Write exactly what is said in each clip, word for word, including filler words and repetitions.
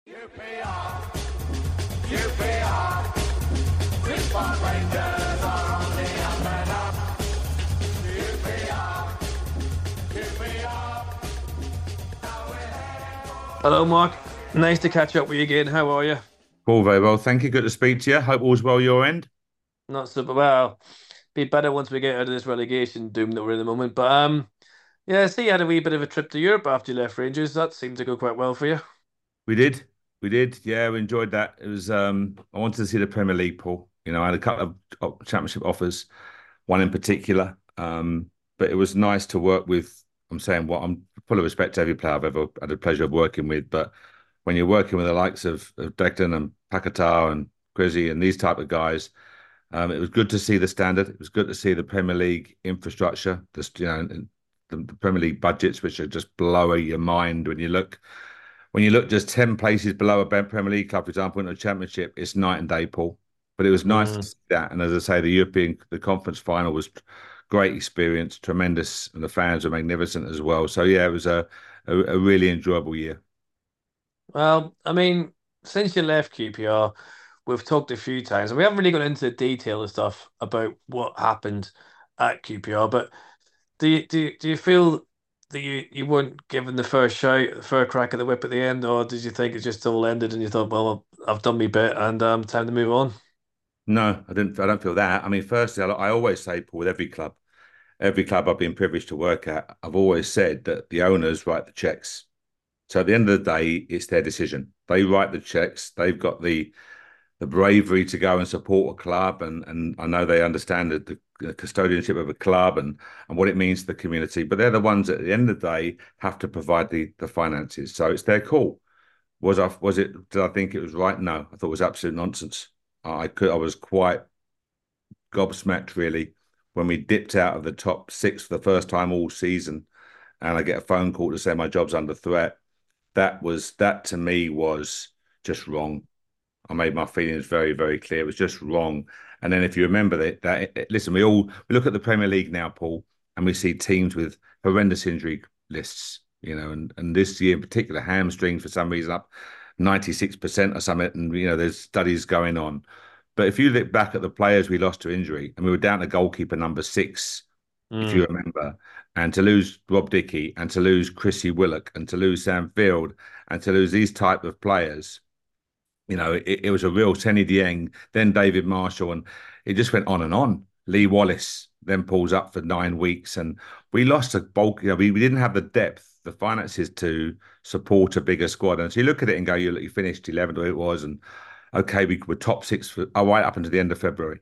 U P R, U P R, Football Rangers are on the up and up. U P R, U P R. Hello, Mark. Nice to catch up with you again. How are you? All very well, thank you. Good to speak to you. Hope all's well your end. Not super well. Be better once we get out of this relegation doom that we're in the moment. But um, yeah, I see you had a wee bit of a trip to Europe after you left Rangers. That seemed to go quite well for you. We did, we did. Yeah, we enjoyed that. It was. Um, I wanted to see the Premier League, Paul. You know, I had a couple of of championship offers, one in particular. Um, but it was nice to work with. I'm saying what I'm full of respect to every player I've ever had the pleasure of working with. But when you're working with the likes of, of Declan and Paquetá and Grizzy and these type of guys, um, it was good to see the standard. It was good to see the Premier League infrastructure. Just you know, the, the Premier League budgets, which are just blowing your mind when you look when you look just ten places below a Premier League club, for example, in the Championship, it's night and day, Paul. But it was nice to Mm. see that. And as I say, the European, the conference final was great experience, tremendous, and the fans were magnificent as well. So yeah, it was a a, a really enjoyable year. Well, I mean, since you left Q P R, we've talked a few times, and we haven't really got into the detail of stuff about what happened at Q P R. But do you do you, do you feel that you, you weren't given the first shout, the first crack at the whip at the end, or did you think it just all ended and you thought, well, I've done my bit and um, time to move on? No, I didn't. I don't feel that. I mean, firstly, I, I always say, Paul, with every club, every club I've been privileged to work at, I've always said that the owners write the checks. So at the end of the day, it's their decision. They write the checks. They've got the the bravery to go and support a club, and and I know they understand the, the custodianship of a club and and what it means to the community. But they're the ones that at the end of the day have to provide the the finances. So it's their call. Was I was it? Did I think it was right? No, I thought it was absolute nonsense. I could I was quite gobsmacked really when we dipped out of the top six for the first time all season, and I get a phone call to say my job's under threat. That was that to me was just wrong. I made my feelings very, very clear. It was just wrong. And then if you remember that, that listen, we all we look at the Premier League now, Paul, and we see teams with horrendous injury lists, you know, and, and this year in particular, hamstrings for some reason up ninety-six percent or something. And, you know, there's studies going on. But if you look back at the players we lost to injury, and we were down to goalkeeper number six, if you Mm. remember, and to lose Rob Dickey and to lose Chrissy Willock and to lose Sam Field and to lose these type of players, you know, it, it was a real Kenny Dieng, then David Marshall, and it just went on and on. Lee Wallace then pulls up for nine weeks, and we lost a bulk. You know, we, we didn't have the depth, the finances to support a bigger squad. And so you look at it and go, you you finished eleventh or it was, and okay, we were top six for oh, right up until the end of February,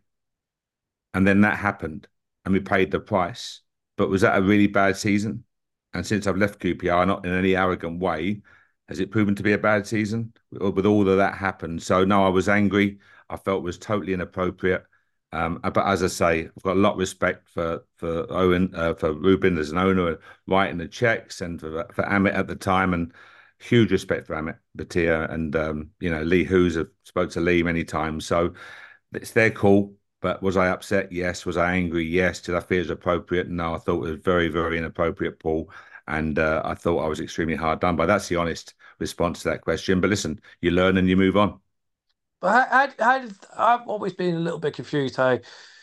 and then that happened, and we paid the price. But was that a really bad season? And since I've left Q P R, not in any arrogant way, has it proven to be a bad season with all of that happened? So no, I was angry. I felt it was totally inappropriate. Um, but as I say, I've got a lot of respect for for Owen, uh, for Ruben as an owner, writing the checks, and for for Amit at the time, and huge respect for Amit Bhatia and um, you know Lee Hoos. I've spoke to Lee many times, so it's their call. But was I upset? Yes. Was I angry? Yes. Did I feel it was appropriate? No, I thought it was very, very inappropriate, Paul. And uh, I thought I was extremely hard done by. That's the honest response to that question. But listen, you learn and you move on. But how, how, how did, I've always been a little bit confused how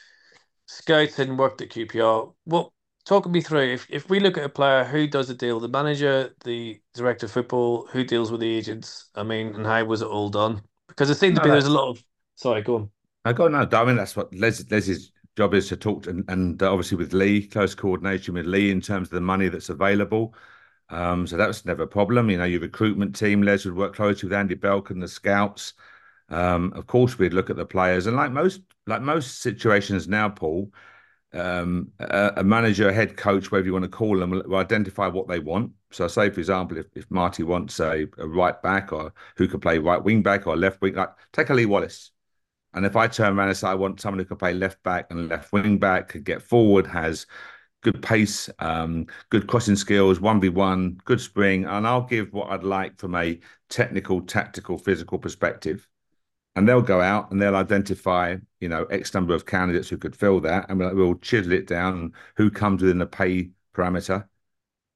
scouting worked at Q P R. Well, talk me through. If if we look at a player, who does the deal? The manager, the director of football, who deals with the agents? I mean, and how was it all done? Because it seemed to No, be there's a that's lot of. Sorry, go on. I got no. I mean, that's what Les Les's job is to talk to, and, and uh, obviously with Lee, close coordination with Lee in terms of the money that's available. Um, so that was never a problem. You know, your recruitment team, Les would work closely with Andy Belk and the scouts. Um, of course, we'd look at the players, and like most like most situations now, Paul, um, a, a manager, a head coach, whatever you want to call them, will, will identify what they want. So, say for example, if, if Marty wants a, a right back or who could play right wing back or left wing, like take a Lee Wallace. And if I turn around and say I want someone who can play left back and left wing back, could get forward, has good pace, um, good crossing skills, one v one, good spring, and I'll give what I'd like from a technical, tactical, physical perspective. And they'll go out and they'll identify, you know, X number of candidates who could fill that, and we'll, we'll chisel it down. Who comes within the pay parameter?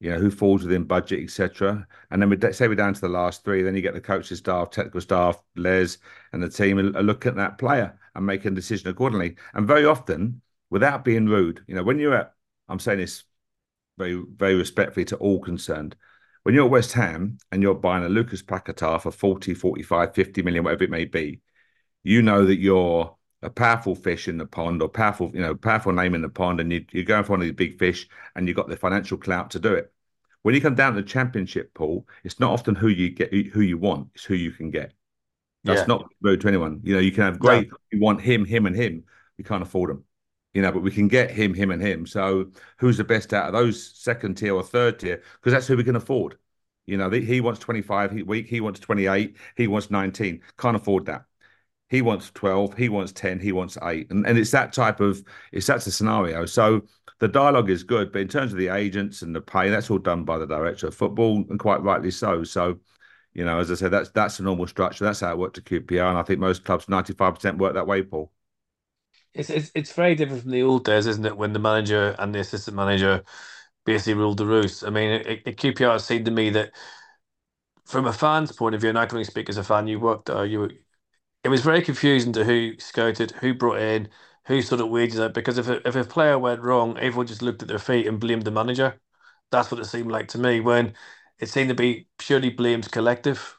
You know, who falls within budget, et cetera. And then we say we're down to the last three, then you get the coaching staff, technical staff, Les, and the team are looking at that player and making a decision accordingly. And very often, without being rude, you know, when you're at, I'm saying this very, very respectfully to all concerned. When you're at West Ham and you're buying a Lucas Paquetá for forty, forty-five, fifty million, whatever it may be, you know that you're a powerful fish in the pond or powerful, you know, powerful name in the pond, and you, you're going for one of these big fish and you've got the financial clout to do it. When you come down to the championship pool, it's not often who you get, who you want, it's who you can get. That's Yeah. not rude to anyone. You know, you can have great, no. You want him, him, and him. We can't afford them, you know, but we can get him, him, and him. So who's the best out of those second tier or third tier? Because that's who we can afford. You know, he wants twenty-five a week, he wants twenty-eight, he wants nineteen. Can't afford that. He wants twelve, he wants ten, he wants eight. And, and it's that type of, it's that's a scenario. So the dialogue is good, but in terms of the agents and the pay, that's all done by the director of football, and quite rightly so. So, you know, as I said, that's that's a normal structure. That's how it worked at Q P R. And I think most clubs, ninety-five percent work that way, Paul. It's, it's it's very different from the old days, isn't it? When the manager and the assistant manager basically ruled the roost. I mean, at, at Q P R, it seemed to me that from a fan's point of view, and I can only speak as a fan, you worked there, you were, it was very confusing to who scouted, who brought in, who sorted wages out. Because if a, if a player went wrong, everyone just looked at their feet and blamed the manager. That's what it seemed like to me, when it seemed to be purely blamed collective.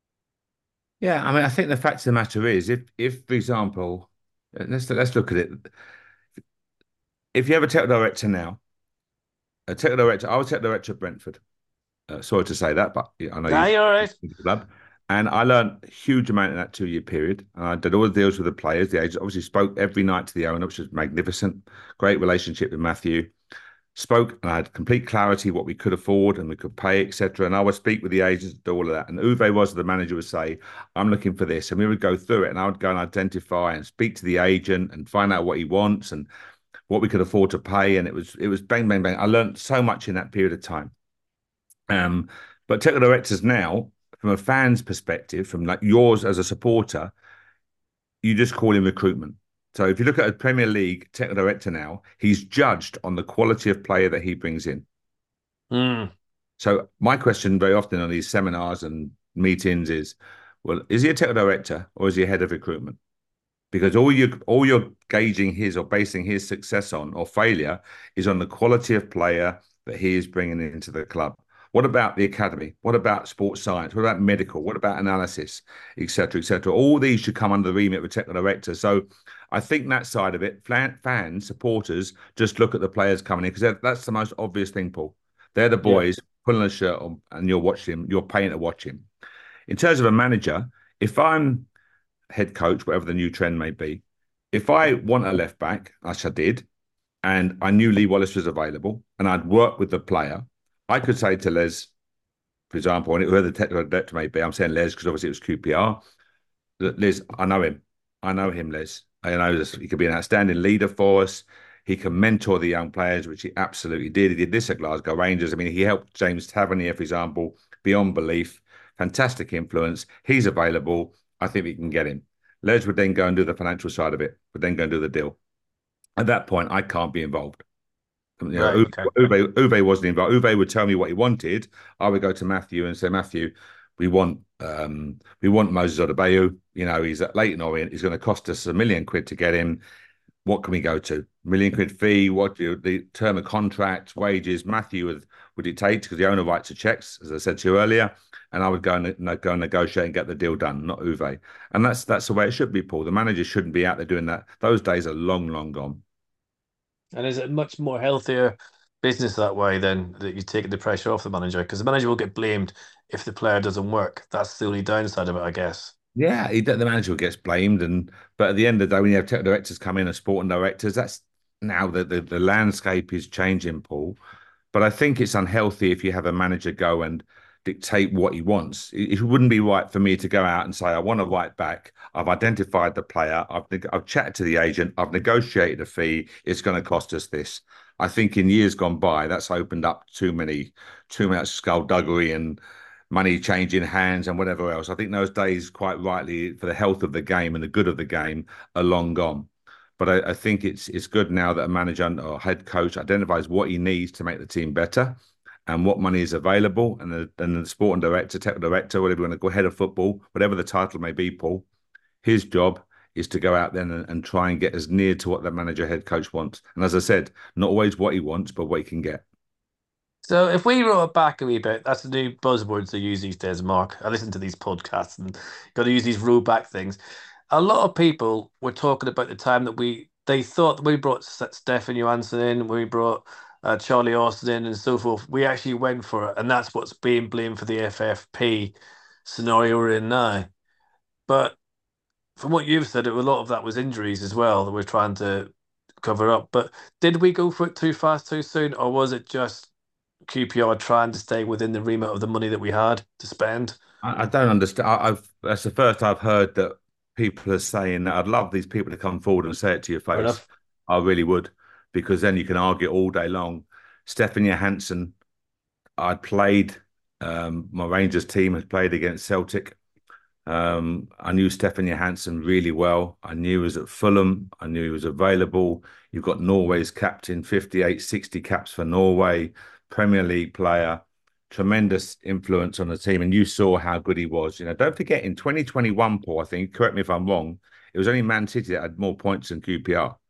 Yeah, I mean, I think the fact of the matter is, if, if for example, let's let's look at it. If you have a technical director now, a technical director, I was technical director at Brentford. Uh, sorry to say that, but I know Aye, you all right. club. And I learned a huge amount in that two-year period. And I did all the deals with the players. The agents obviously spoke every night to the owner, which was magnificent. Great relationship with Matthew. Spoke, and I had complete clarity what we could afford and we could pay, et cetera. And I would speak with the agents, do all of that. And Uwe was the manager would say, "I'm looking for this," and we would go through it. And I would go and identify and speak to the agent and find out what he wants and what we could afford to pay. And it was it was bang, bang, bang. I learned so much in that period of time. Um, but technical directors now, from a fan's perspective, from like yours as a supporter, you just call him recruitment. So if you look at a Premier League technical director now, he's judged on the quality of player that he brings in. Mm. So my question very often on these seminars and meetings is, well, is he a technical director or is he a head of recruitment? Because all you all you're gauging his or basing his success on or failure is on the quality of player that he is bringing into the club. What about the academy? What about sports science? What about medical? What about analysis, et cetera, et cetera? All these should come under the remit of a technical director. So I think that side of it, fans, supporters, just look at the players coming in because that's the most obvious thing, Paul. They're the boys yeah. pulling a shirt on and you're watching him, you're paying to watch him. In terms of a manager, if I'm head coach, whatever the new trend may be, if I want a left back, as I did, and I knew Lee Wallace was available and I'd worked with the player, I could say to Les, for example, and whoever the technical director may be, I'm saying Les because obviously it was Q P R. Les, I know him. I know him, Les. I know this, he could be an outstanding leader for us. He can mentor the young players, which he absolutely did. He did this at Glasgow Rangers. I mean, he helped James Tavernier, for example, beyond belief. Fantastic influence. He's available. I think we can get him. Les would then go and do the financial side of it, would then go and do the deal. At that point, I can't be involved. You know, right, okay. Uwe, Uwe wasn't involved. Uwe would tell me what he wanted. I would go to Matthew and say, Matthew, we want um, we want Moses Odubayu. You know, he's at Leyton Orient. He's going to cost us a million quid to get him. What can we go to? Million quid fee. What do you, the term of contract, wages? Matthew would would dictate because the owner writes the checks, as I said to you earlier. And I would go and go and negotiate and get the deal done, not Uwe. And that's that's the way it should be, Paul. The manager shouldn't be out there doing that. Those days are long, long gone. And is it much more healthier business that way then, that you're taking the pressure off the manager? Because the manager will get blamed if the player doesn't work. That's the only downside of it, I guess. Yeah, he, the manager gets blamed, and but at the end of the day, when you have technical directors come in as sporting directors, that's now the, the the landscape is changing, Paul. But I think it's unhealthy if you have a manager go and dictate what he wants. It, it wouldn't be right for me to go out and say, I want to write back. I've identified the player. I've I've chatted to the agent. I've negotiated a fee. It's going to cost us this. I think in years gone by, that's opened up too many, too much skullduggery and money changing hands and whatever else. I think those days, quite rightly, for the health of the game and the good of the game, are long gone. But I, I think it's it's good now that a manager or head coach identifies what he needs to make the team better and what money is available, and the and the sporting director, technical director, whatever you want to go, head of football, whatever the title may be, Paul, his job is to go out there and, and try and get as near to what the manager head coach wants. And as I said, not always what he wants, but what he can get. So if we roll it back a wee bit, that's the new buzzwords they use these days, Mark. I listen to these podcasts and got to use these roll back things. A lot of people were talking about the time that we they thought that we brought S- Stefan Johansson in, we brought uh, Charlie Austin in, and so forth. We actually went for it, and that's what's being blamed for the F F P scenario we're in now. But from what you've said, it, a lot of that was injuries as well that we're trying to cover up. But did we go for it too fast, too soon, or was it just Q P R trying to stay within the remit of the money that we had to spend? I, I don't understand. I, I've That's the first I've heard that people are saying that. I'd love these people to come forward and say it to your Fair face. enough. I really would, because then you can argue all day long. Stefan Johansson, I'd played. Um, my Rangers team had played against Celtic. Um, I knew Stefan Johansson really well. I knew he was at Fulham. I knew he was available. You've got Norway's captain, fifty-eight, sixty caps for Norway, Premier League player, tremendous influence on the team. And you saw how good he was. You know, don't forget in twenty twenty-one, Paul, I think, correct me if I'm wrong, it was only Man City that had more points than Q P R.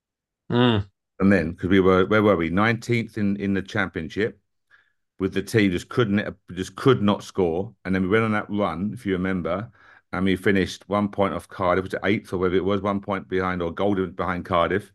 Mm. And then, because we were, where were we? nineteenth in, in the championship with the team just couldn't just could not score. And then we went on that run, if you remember, and we finished one point off Cardiff, was it eighth or whether it was one point behind or golden behind Cardiff.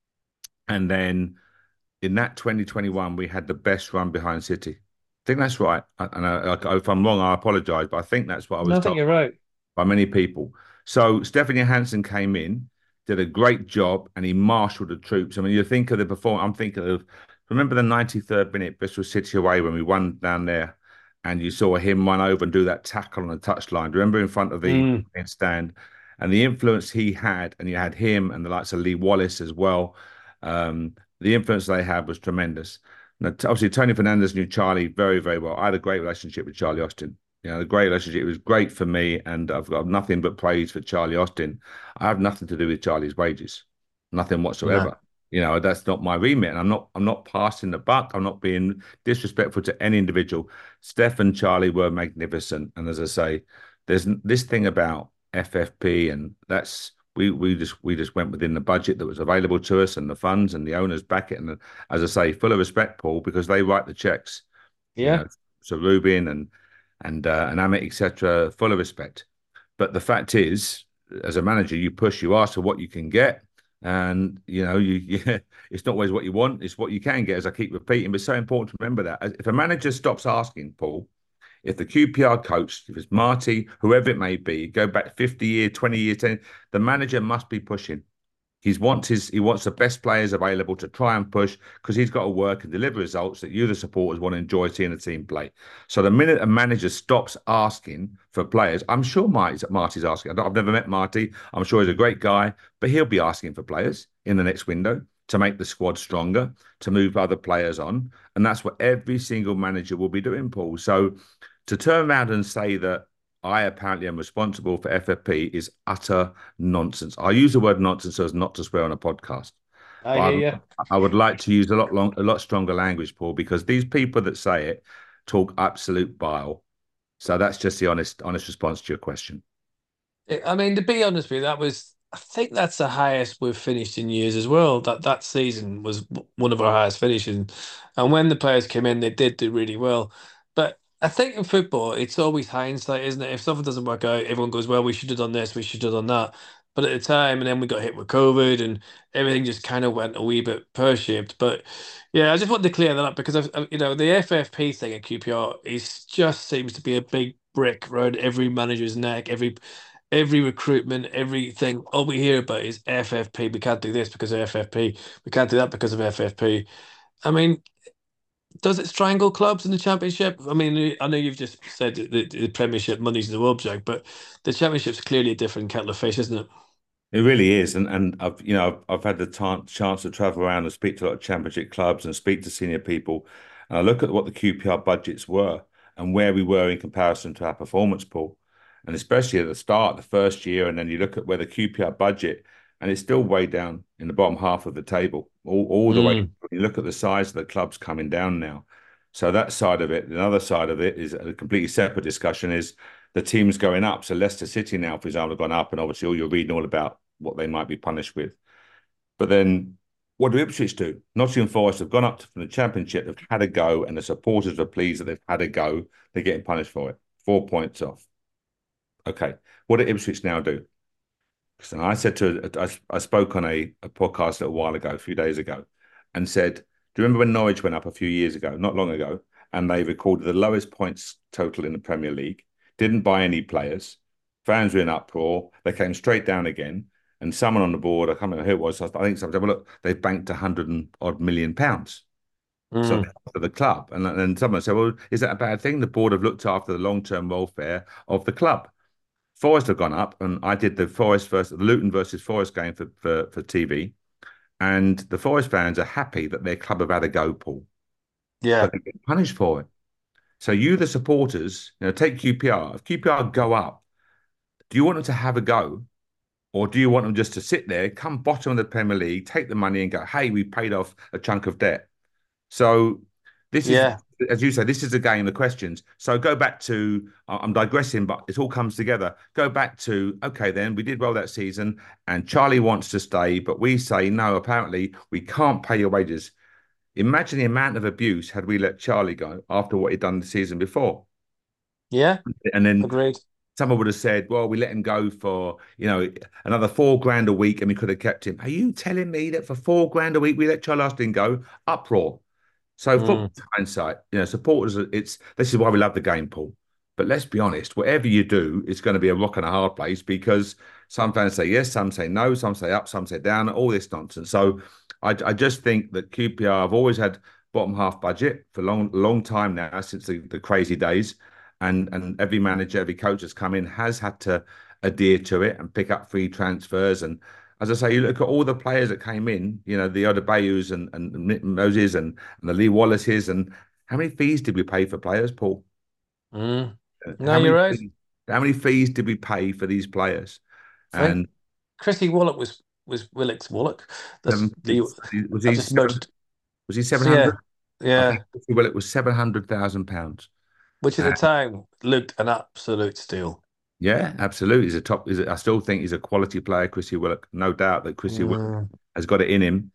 And then in that twenty twenty-one, we had the best run behind City. I think that's right. And I, if I'm wrong, I apologise, but I think that's what I No, was I think told you're right. by many people. So Stefan Johansson came in, did a great job, and he marshalled the troops. I mean, you think of the performance. I'm thinking of remember the ninety-third minute Bristol City away when we won down there, and you saw him run over and do that tackle on the touchline. Remember in front of the Mm. stand, and the influence he had, and you had him and the likes of Lee Wallace as well. Um, the influence they had was tremendous. Now, obviously, Tony Fernandez knew Charlie very, very well. I had a great relationship with Charlie Austin. You know, a great relationship. It was great for me, and I've got nothing but praise for Charlie Austin. I have nothing to do with Charlie's wages, nothing No. whatsoever. You know, that's not my remit, and I'm not. I'm not passing the buck. I'm not being disrespectful to any individual. Steph and Charlie were magnificent, and as I say, there's this thing about F F P, and that's we we just we just went within the budget that was available to us, and the funds and the owners back it. And as I say, full of respect, Paul, because they write the checks. You Yeah. know, so Rubin and and uh, and Amit, et cetera, full of respect. But the fact is, as a manager, you push, you ask for what you can get, and you know, you, you it's not always what you want; it's what you can get. As I keep repeating, but it's so important to remember that if a manager stops asking, Paul, if the Q P R coach, if it's Marty, whoever it may be, go back fifty years, twenty years, ten, the manager must be pushing. He wants his he wants the best players available to try and push because he's got to work and deliver results that you, the supporters, want to enjoy seeing the team play. So the minute a manager stops asking for players, I'm sure Marty's, Marty's asking. I've never met Marty. I'm sure he's a great guy, but he'll be asking for players in the next window to make the squad stronger, to move other players on, and that's what every single manager will be doing, Paul. So to turn around and say that I apparently am responsible for F F P is utter nonsense. I use the word nonsense so as not to swear on a podcast, I but hear I, you. I would like to use a lot long, a lot stronger language, Paul, because these people that say it talk absolute bile. So that's just the honest, honest response to your question. I mean, to be honest with you, that was, I think that's the highest we've finished in years as well. That that season was w- one of our highest finishes. And when the players came in, they did do really well. But I think in football, it's always hindsight, isn't it? If something doesn't work out, everyone goes, well, we should have done this, we should have done that. But at the time, and then we got hit with COVID and everything just kind of went a wee bit pear-shaped. But yeah, I just wanted to clear that up because, I've, I've- you know, the F F P thing at Q P R is just seems to be a big brick around every manager's neck, every every recruitment, everything, all we hear about is F F P. We can't do this because of F F P. We can't do that because of F F P. I mean, does it strangle clubs in the championship? I mean, I know you've just said that the, the Premiership money's no object, but the championship's clearly a different kettle of fish, isn't it? It really is, and and I've you know I've, I've had the t- chance to travel around and speak to a lot of championship clubs and speak to senior people, and I look at what the Q P R budgets were and where we were in comparison to our performance pool, and especially at the start, the first year, and then you look at where the Q P R budget, and it's still way down in the bottom half of the table, all all the way. Mm. When you look at the size of the clubs coming down now, So that side of it, the other side of it is a completely separate discussion. Is the teams going up? So Leicester City now, for example, have gone up, and obviously all you're reading all about what they might be punished with. But then what do Ipswich do? Nottingham Forest have gone up from the Championship, they've had a go, and the supporters are pleased that they've had a go. They're getting punished for it. Four points off. Okay. What do Ipswich now do? So I said to, I, I spoke on a, a podcast a little while ago, a few days ago, and said, do you remember when Norwich went up a few years ago, not long ago, and they recorded the lowest points total in the Premier League, didn't buy any players, fans were in uproar, they came straight down again, and someone on the board, I can't remember who it was, I think someone said, well, look, they've banked a hundred and odd million pounds. So Mm. for the club, and then someone said, well, is that a bad thing? The board have looked after the long-term welfare of the club. Forest have gone up, and I did the Forest versus the Luton versus Forest game for, for for T V, and the Forest fans are happy that their club have had a go, Paul, Yeah. but they get punished for it. So you, the supporters, you know, take Q P R. If Q P R go up, do you want them to have a go, or do you want them just to sit there, come bottom of the Premier League, take the money, and go, "Hey, we paid off a chunk of debt." So this is, Yeah. as you say, this is again the questions. So go back to, I'm digressing, but it all comes together. Go back to, okay, then we did well that season, and Charlie wants to stay, but we say no. Apparently, we can't pay your wages. Imagine the amount of abuse had we let Charlie go after what he'd done the season before, Yeah. and then Agreed. someone would have said, well, we let him go for, you know, another four grand a week and we could have kept him. Are you telling me that for four grand a week we let Charlie Austin go? Uproar. So football Mm. hindsight, you know, supporters, it's this is why we love the game, Paul. But let's be honest, whatever you do, it's going to be a rock and a hard place because some fans say yes, some say no, some say up, some say down, all this nonsense. So I, I just think that Q P R have always had bottom half budget for a long, long time now, since the, the crazy days. And and every manager, every coach that's come in has had to adhere to it and pick up free transfers. And as I say, you look at all the players that came in, you know, the Odebayus and, and, and Moses and, and the Lee Wallaces, and how many fees did we pay for players, Paul? Mm. No, How you're many right. fees, how many fees did we pay for these players? I think And Chrissy Wallach was was Willicks Wallach. That's seven, the was I he just seven, noted. was he seven So hundred? yeah, I think yeah. well, it was seven hundred thousand pounds. Which at the time looked an absolute steal. Yeah, absolutely. He's a top. He's a, I still think he's a quality player, Chrissy Willock. No doubt that Chrissy Willock Mm. has got it in him.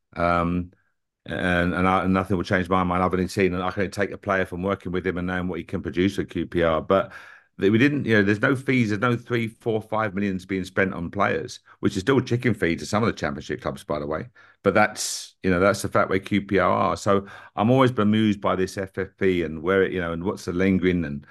Um, and and, I, and nothing will change my mind. I've only seen, and I can take a player from working with him and knowing what he can produce at Q P R. But we didn't, you know, there's no fees, there's no three, four, five millions being spent on players, which is still chicken feed to some of the championship clubs, by the way. But that's, you know, that's the fact where Q P R are. So I'm always bemused by this F F P and where it, you know, and what's the lingering. And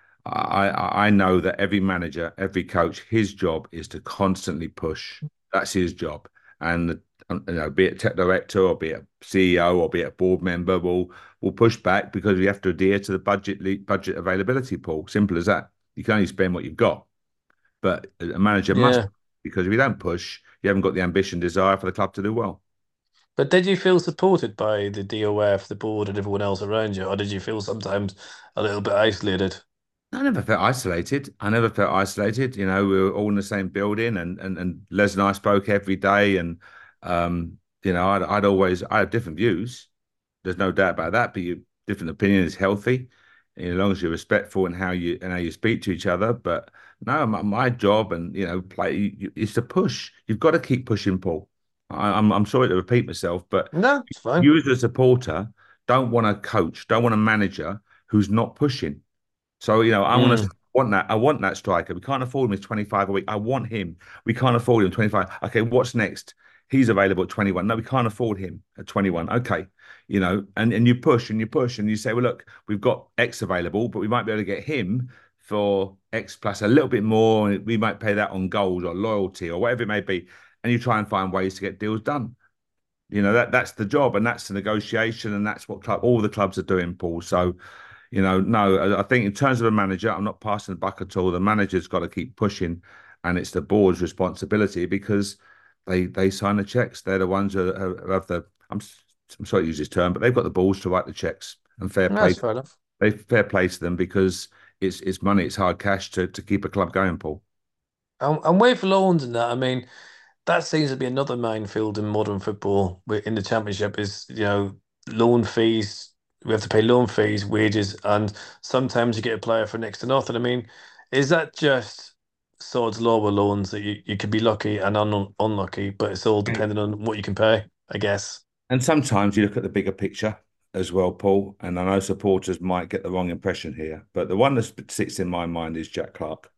I, I know that every manager, every coach, his job is to constantly push. That's his job. And you know, be it tech director or be it C E O or be it a board member, will will push back because we have to adhere to the budget budget availability pool. Simple as that. You can only spend what you've got. But a manager must, Yeah. because if you don't push, you haven't got the ambition, desire for the club to do well. But did you feel supported by the D O F, the board, and everyone else around you, or did you feel sometimes a little bit isolated? I never felt isolated. I never felt isolated. You know, we were all in the same building, and and and Les and I spoke every day, and um, you know, I'd I'd always I have different views. There's no doubt about that. But you different opinion is healthy, as long as you're respectful in how you and how you speak to each other. But no, my, my job and you know, play you- is to push. You've got to keep pushing, Paul. I, I'm I'm sorry to repeat myself, but No, it's fine. you as a supporter don't want a coach, don't want a manager who's not pushing. So, you know, I want to Mm. want that. I want that striker. We can't afford him at twenty-five a week. I want him. We can't afford him twenty-five. Okay, what's next? He's available at twenty-one. No, we can't afford him at twenty-one. Okay. You know, and, and you push and you push and you say, well, look, we've got X available, but we might be able to get him for X plus a little bit more. And we might pay that on goals or loyalty or whatever it may be. And you try and find ways to get deals done. You know, that that's the job and that's the negotiation and that's what club all the clubs are doing, Paul. So you know, no, I think in terms of a manager, I'm not passing the buck at all. The manager's got to keep pushing, and it's the board's responsibility because they they sign the checks. They're the ones who have the. I'm I'm sorry to use this term, but they've got the balls to write the checks, and fair No, play. that's fair enough. They fair play to them because it's it's money, it's hard cash to to keep a club going, Paul. And, and wait for loans and that. I mean, that seems to be another minefield in modern football. In the Championship, is you know loan fees. we have to pay loan fees, wages, and sometimes you get a player for next to nothing. I mean, is that just sod's law with loans that you, you could be lucky and un unlucky, but it's all depending on what you can pay, I guess. And sometimes you look at the bigger picture as well, Paul. And I know supporters might get the wrong impression here, but the one that sits in my mind is Jack Clark.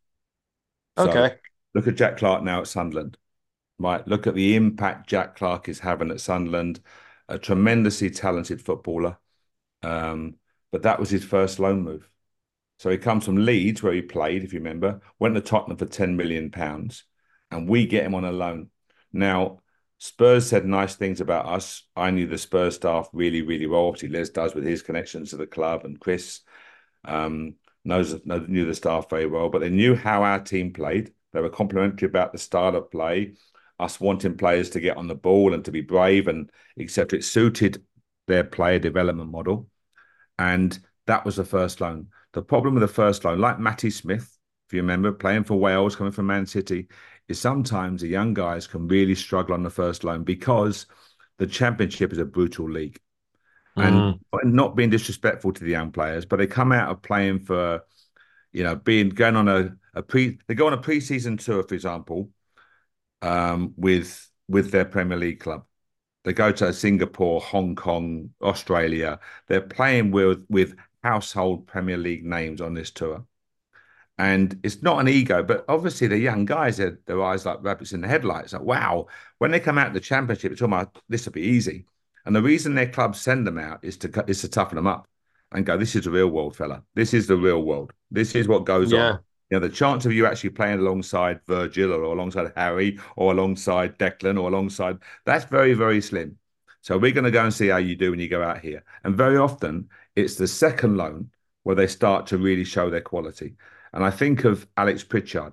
So Okay. look at Jack Clark now at Sunderland. Right, look at the impact Jack Clark is having at Sunderland. A tremendously talented footballer. Um, but that was his first loan move. So he comes from Leeds, where he played, if you remember, went to Tottenham for ten million pounds, and we get him on a loan. Now, Spurs said nice things about us. I knew the Spurs staff really, really well. Obviously, Les does with his connections to the club, and Chris um, knows knew the staff very well. But they knew how our team played. They were complimentary about the style of play, us wanting players to get on the ball and to be brave and et cetera. It suited their player development model. And that was the first loan. The problem with the first loan, like Matty Smith, if you remember, playing for Wales, coming from Man City, is sometimes the young guys can really struggle on the first loan because the Championship is a brutal league. And Mm, not being disrespectful to the young players, but they come out of playing for, you know, being going on a, a pre, they go on a pre-season tour, for example, um, with with their Premier League club. They go to Singapore, Hong Kong, Australia. They're playing with with household Premier League names on this tour. And it's not an ego, but obviously the young guys, are their eyes like rabbits in the headlights. Like, wow, when they come out of the Championship, it's almost this will be easy. And the reason their clubs send them out is to is to toughen them up and go, this is the real world, fella. This is the real world. This is what goes on. yeah. You know, the chance of you actually playing alongside Virgil or alongside Harry or alongside Declan or alongside, that's very, very slim. So we're going to go and see how you do when you go out here. And very often it's the second loan where they start to really show their quality. And I think of Alex Pritchard,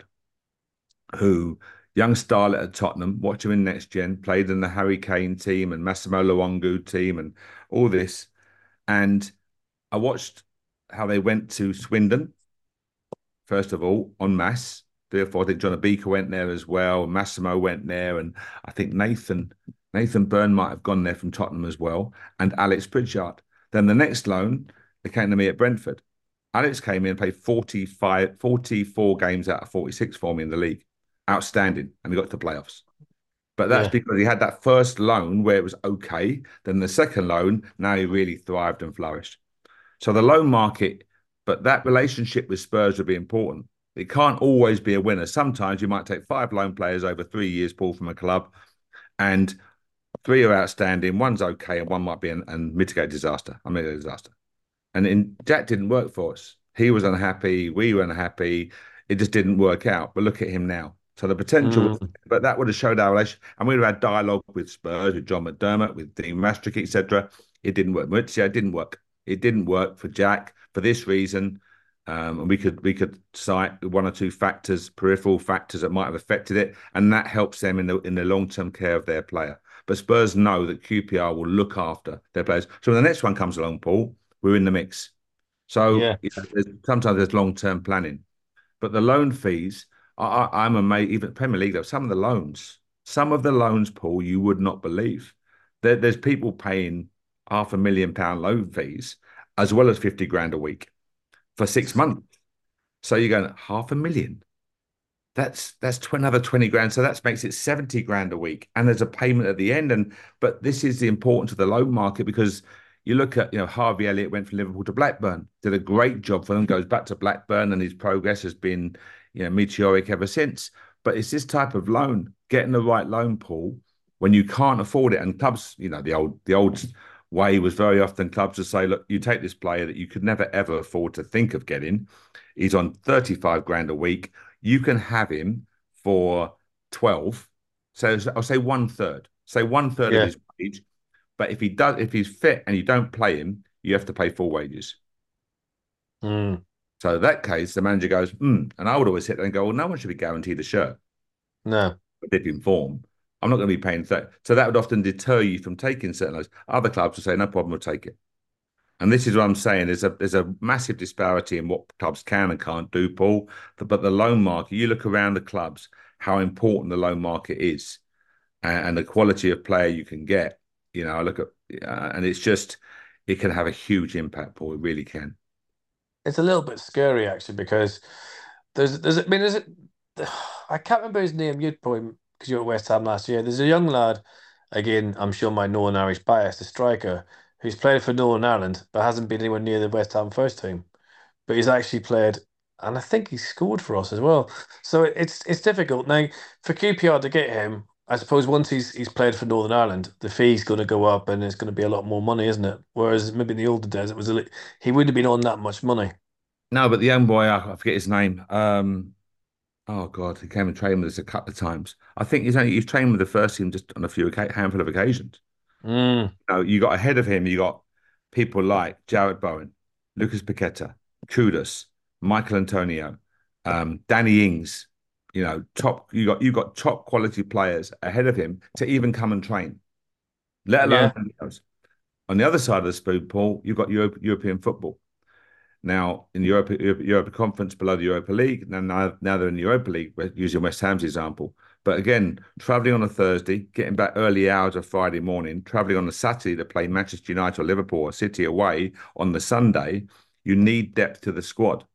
who young starlet at Tottenham, watch him in Next Gen, played in the Harry Kane team and Massimo Luongo team and all this. And I watched how they went to Swindon, first of all, en masse. Therefore, I think John Abika went there as well. Massimo went there. And I think Nathan Nathan Byrne might have gone there from Tottenham as well. And Alex Pritchard. Then the next loan, they came to me at Brentford. Alex came in and played forty-five, forty-four games out of forty-six for me in the league. Outstanding. And he got to the playoffs. But that's Yeah. because he had that first loan where it was okay. Then the second loan, now he really thrived and flourished. So the loan market, but that relationship with Spurs would be important. It can't always be a winner. Sometimes you might take five loan players over three years, Paul, from a club, and three are outstanding, one's okay, and one might be an, an mitigate disaster. I mean, a disaster. And in, Jack didn't work for us. He was unhappy. We were unhappy. It just didn't work out. But look at him now. So the potential, was, Mm, but that would have showed our relation. And we would have had dialogue with Spurs, with John McDermott, with Dean Mastrick, et cetera. It didn't work. Maurizio, it didn't work. It didn't work for Jack for this reason. Um, and we could we could cite one or two factors, peripheral factors that might have affected it, and that helps them in the in the long term care of their player. But Spurs know that Q P R will look after their players. So when the next one comes along, Paul, we're in the mix. So yeah. you know, there's, sometimes there's long term planning, but the loan fees, I, I, I'm amazed. Even Premier League, though, some of the loans, some of the loans, Paul, you would not believe. There, there's people paying half a million pound loan fees as well as fifty grand a week for six months. So you're going half a million. That's that's tw- another twenty grand. So that makes it seventy grand a week. And there's a payment at the end. And but this is the importance of the loan market because you look at, you know, Harvey Elliott went from Liverpool to Blackburn, did a great job for them, goes back to Blackburn, and his progress has been, you know, meteoric ever since. But it's this type of loan, getting the right loan pool when you can't afford it. And clubs, you know, the old the old way was very often clubs would say, look, you take this player that you could never ever afford to think of getting. He's on thirty-five grand a week. You can have him for twelve. So I'll say one third. Say one third of Yeah. his wage. But if he does, if he's fit and you don't play him, you have to pay full wages. Mm, So in that case, the manager goes, hmm. And I would always sit there and go, well, no one should be guaranteed a shirt. no. But dip in form. I'm not going to be paying that. So that would often deter you from taking certain loans. Other clubs will say, no problem, we'll take it. And this is what I'm saying. There's a there's a massive disparity in what clubs can and can't do, Paul. But the loan market, you look around the clubs, how important the loan market is, and, and the quality of player you can get. You know, I look at, uh, and it's just, it can have a huge impact, Paul. It really can. It's a little bit scary actually because there's there's I mean there's a, I can't remember his name. You'd probably because you were at West Ham last year. There's a young lad, again, I'm sure my Northern Irish bias, the striker, who's played for Northern Ireland but hasn't been anywhere near the West Ham first team. But he's actually played, and I think he scored for us as well. So it- it's it's difficult now for Q P R to get him. I suppose once he's he's played for Northern Ireland, the fee's going to go up and it's going to be a lot more money, isn't it? Whereas maybe in the older days, it was a li- he wouldn't have been on that much money. No, but the young boy, I, I forget his name. Um, oh God, he came and trained with us a couple of times. I think he's only he's trained with the first team just on a few handful of occasions. Mm, You know, you got ahead of him, you got people like Jared Bowen, Lucas Paqueta, Kudus, Michael Antonio, um, Danny Ings. You know, top. You got you got top quality players ahead of him to even come and train, let alone yeah, those. On the other side of the spoon, Paul, you've got Europe, European football. Now, in the Europa, Europa Conference below the Europa League, now, now now they're in the Europa League, using West Ham's example. But again, travelling on a Thursday, getting back early hours of Friday morning, travelling on a Saturday to play Manchester United or Liverpool or City away on the Sunday, you need depth to the squad.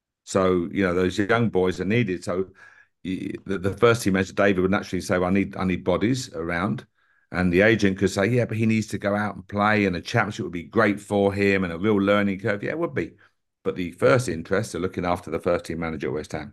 So, you know, those young boys are needed. So the, the first team manager, David, would naturally say, well, I need, I need bodies around. And the agent could say, yeah, but he needs to go out and play, and the championship would be great for him and a real learning curve. Yeah, it would be. But the first interests are looking after the first team manager at West Ham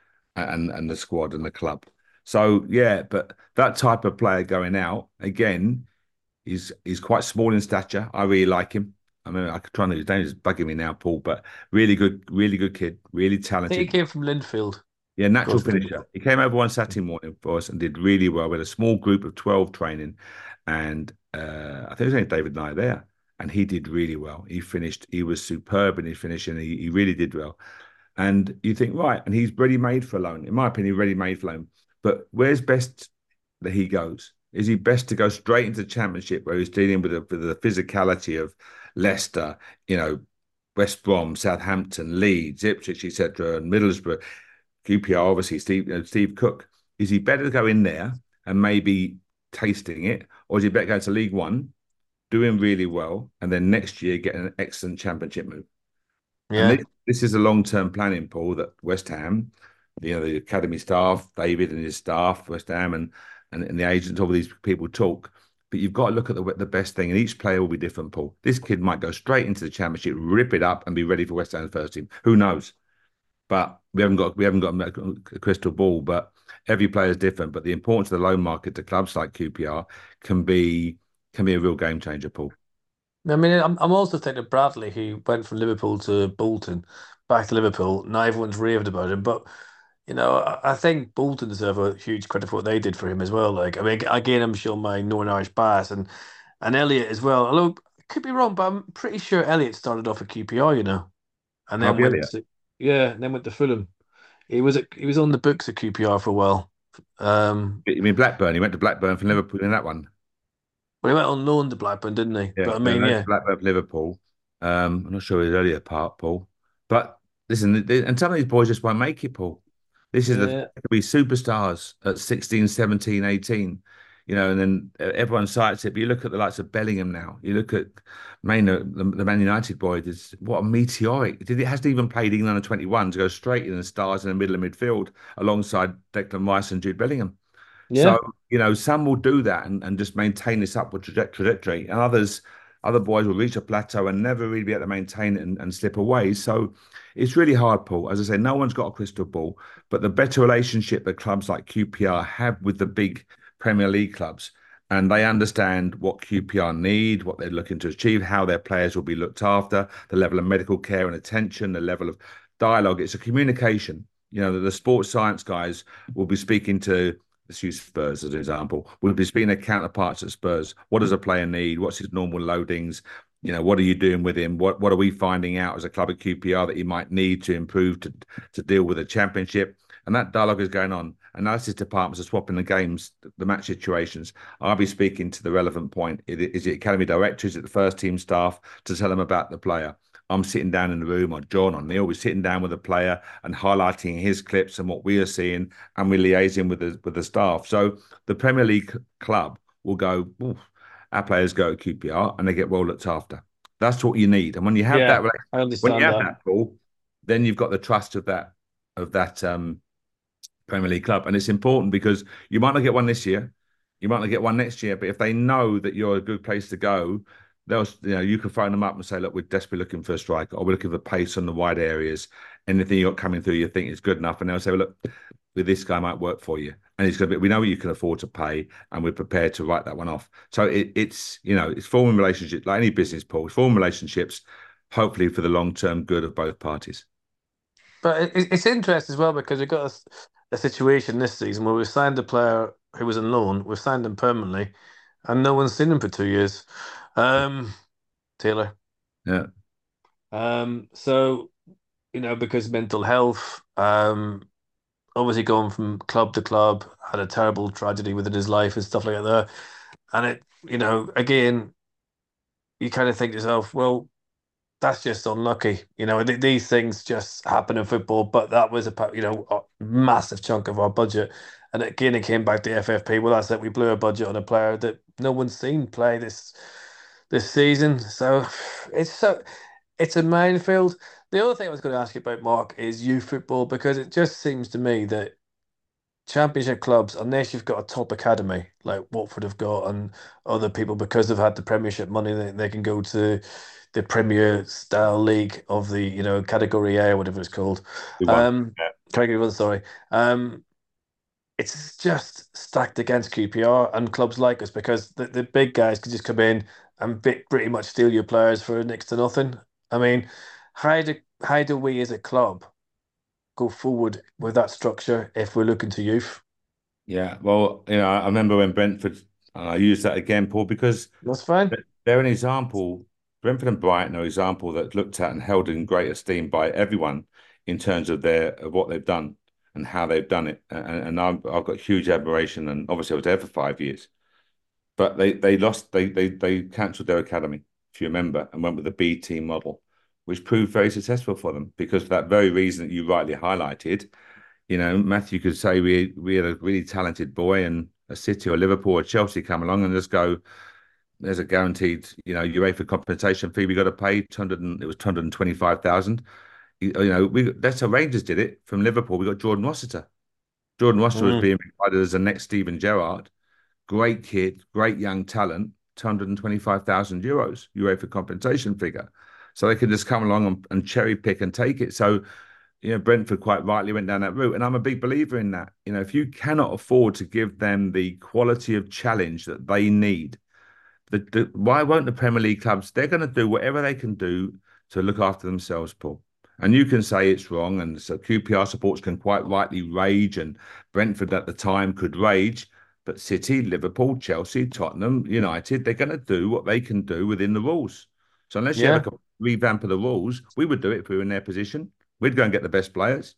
and, and the squad and the club. So, yeah, but that type of player going out, again, he's he's quite small in stature. I really like him. I mean, I could try and his name is bugging me now, Paul, but really good, really good kid, really I think he talented. came from Linfield. Yeah, natural Across the finisher. He came over one Saturday morning for us and did really well with a small group of twelve training. And uh, I think it was only David and I there. And he did really well. He finished, he was superb in his finishing. He, he really did well. And you think, right, and he's ready made for loan. In my opinion, ready made for loan. But where's best that he goes? Is he best to go straight into the championship where he's dealing with the, with the physicality of Leicester, you know, West Brom, Southampton, Leeds, Ipswich, et cetera, and Middlesbrough, Q P R, obviously, Steve, you know, Steve Cook. Is he better to go in there and maybe tasting it, or is he better go to League One, doing really well, and then next year get an excellent championship move? And Yeah. this, this is a long-term planning, Paul, that West Ham, you know, the academy staff, David and his staff, West Ham, and and, and the agents, all these people talk. But you've got to look at the the best thing, and each player will be different, Paul. This kid might go straight into the championship, rip it up, and be ready for West Ham's first team. Who knows? But we haven't got we haven't got a crystal ball. But every player is different. But the importance of the loan market to clubs like Q P R can be can be a real game changer, Paul. I mean, I'm I'm also thinking of Bradley, who went from Liverpool to Bolton, back to Liverpool. Now everyone's raved about him, but you know, I, I think Bolton deserve a huge credit for what they did for him as well. Like, I mean, again, I'm sure my Northern Irish bias and and Elliot as well. Although I could be wrong, but I'm pretty sure Elliot started off at Q P R, you know, and then Harvey went Elliott. to yeah, and then went to Fulham. He was at, he was on the books at Q P R for a while. Um, I mean Blackburn. He went to Blackburn from Liverpool in that one. but he went on loan to Blackburn, didn't he? Yeah, But I no, mean, no, yeah, Blackburn, Liverpool. Um, I'm not sure his earlier part, Paul. But listen, th- and some of these boys just won't make it, Paul. This is the yeah, to be superstars at sixteen, seventeen, eighteen, you know, and then uh, everyone cites it. But you look at the likes of Bellingham now. You look at Main, the, the Man United boy. This what a meteoric. Did it hasn't even played England under twenty-one to go straight in and stars in the middle of midfield alongside Declan Rice and Jude Bellingham. yeah. So, you know, some will do that and, and just maintain this upward traje- trajectory, and others, other boys will reach a plateau and never really be able to maintain it and, and slip away. So it's really hard, Paul. As I say, no one's got a crystal ball, but the better relationship that clubs like Q P R have with the big Premier League clubs, and they understand what Q P R need, what they're looking to achieve, how their players will be looked after, the level of medical care and attention, the level of dialogue. It's a communication. You know, the sports science guys will be speaking to, let's use Spurs as an example. We'll be speaking to counterparts at Spurs. What does a player need? What's his normal loadings? You know, what are you doing with him? What what are we finding out as a club at Q P R that he might need to improve to to deal with a championship? And that dialogue is going on. Analysis departments are swapping the games, the match situations. I'll be speaking to the relevant point. Is it academy director? Is it the first team staff to tell them about the player? I'm sitting down in the room, or John or Neil, we're sitting down with a player and highlighting his clips and what we are seeing, and we're liaising with the with the staff. So the Premier League club will go, our players go to Q P R and they get well looked after. That's what you need. And when you have Yeah, that, I when you understand have that. that, Paul, then you've got the trust of that of that um, Premier League club, and it's important because you might not get one this year, you might not get one next year, but if they know that you're a good place to go, they'll you know you can phone them up and say, look, we're desperately looking for a striker, or we're looking for pace on the wide areas. Anything you got coming through, you think is good enough, and they'll say, well, look, with this guy might work for you, and he's going to be. We know you can afford to pay, and we're prepared to write that one off. So it, it's you know it's forming relationships like any business, Paul. It's forming relationships, hopefully for the long term good of both parties. But it, it's interesting as well because we've got a, a situation this season where we've signed a player who was on loan, we've signed him permanently, and no one's seen him for two years. Um, Taylor. Yeah, Um, so, you know, because mental health, um, obviously going from club to club, had a terrible tragedy within his life and stuff like that. And it, you know, again, you kind of think to yourself, well, that's just unlucky. You know, th these things just happen in football, but that was a, pa- you know, a massive chunk of our budget. And again, it came back to F F P. Well, that's it. We blew a budget on a player that no one's seen play this this season. So it's so it's a minefield. The other thing I was going to ask you about, Mark, is youth football because it just seems to me that championship clubs, unless you've got a top academy like Watford have got, and other people because they've had the Premiership money, they, they can go to the Premier style league of the you know Category A or whatever it's called. we won. Um, Yeah. Category One, sorry. Um, it's just stacked against Q P R and clubs like us because the, the big guys can just come in and bit, pretty much steal your players for next to nothing. I mean, how do how do we as a club go forward with that structure if we're looking to youth? Yeah, well, you know, I remember when Brentford, and I use that again, Paul, because That's fine. they're an example. Brentford and Brighton are an example that's looked at and held in great esteem by everyone in terms of their of what they've done and how they've done it. And, and I've, I've got huge admiration. And obviously, I was there for five years, but they they lost. They they they cancelled their academy, if you remember, and went with the B team model, which proved very successful for them because for that very reason that you rightly highlighted. You know, Matthew could say we we had a really talented boy and a City or Liverpool or Chelsea come along and just go, there's a guaranteed, you know, UEFA compensation fee we got to pay. two hundred and, it was two hundred twenty-five thousand. You, you know, we that's how Rangers did it from Liverpool. We got Jordan Rossiter. Jordan Rossiter was Mm, being regarded as the next Steven Gerrard. Great kid, great young talent, two hundred twenty-five thousand euros, UEFA compensation figure. So they can just come along and, and cherry pick and take it. So you know, Brentford quite rightly went down that route. And I'm a big believer in that. You know, if you cannot afford to give them the quality of challenge that they need, the, the why won't the Premier League clubs? They're going to do whatever they can do to look after themselves, Paul. And you can say it's wrong, and so Q P R supporters can quite rightly rage, and Brentford at the time could rage. But City, Liverpool, Chelsea, Tottenham, United, they're going to do what they can do within the rules. So unless you have a yeah, complete revamp of the rules, we would do it if we were in their position. We'd go and get the best players.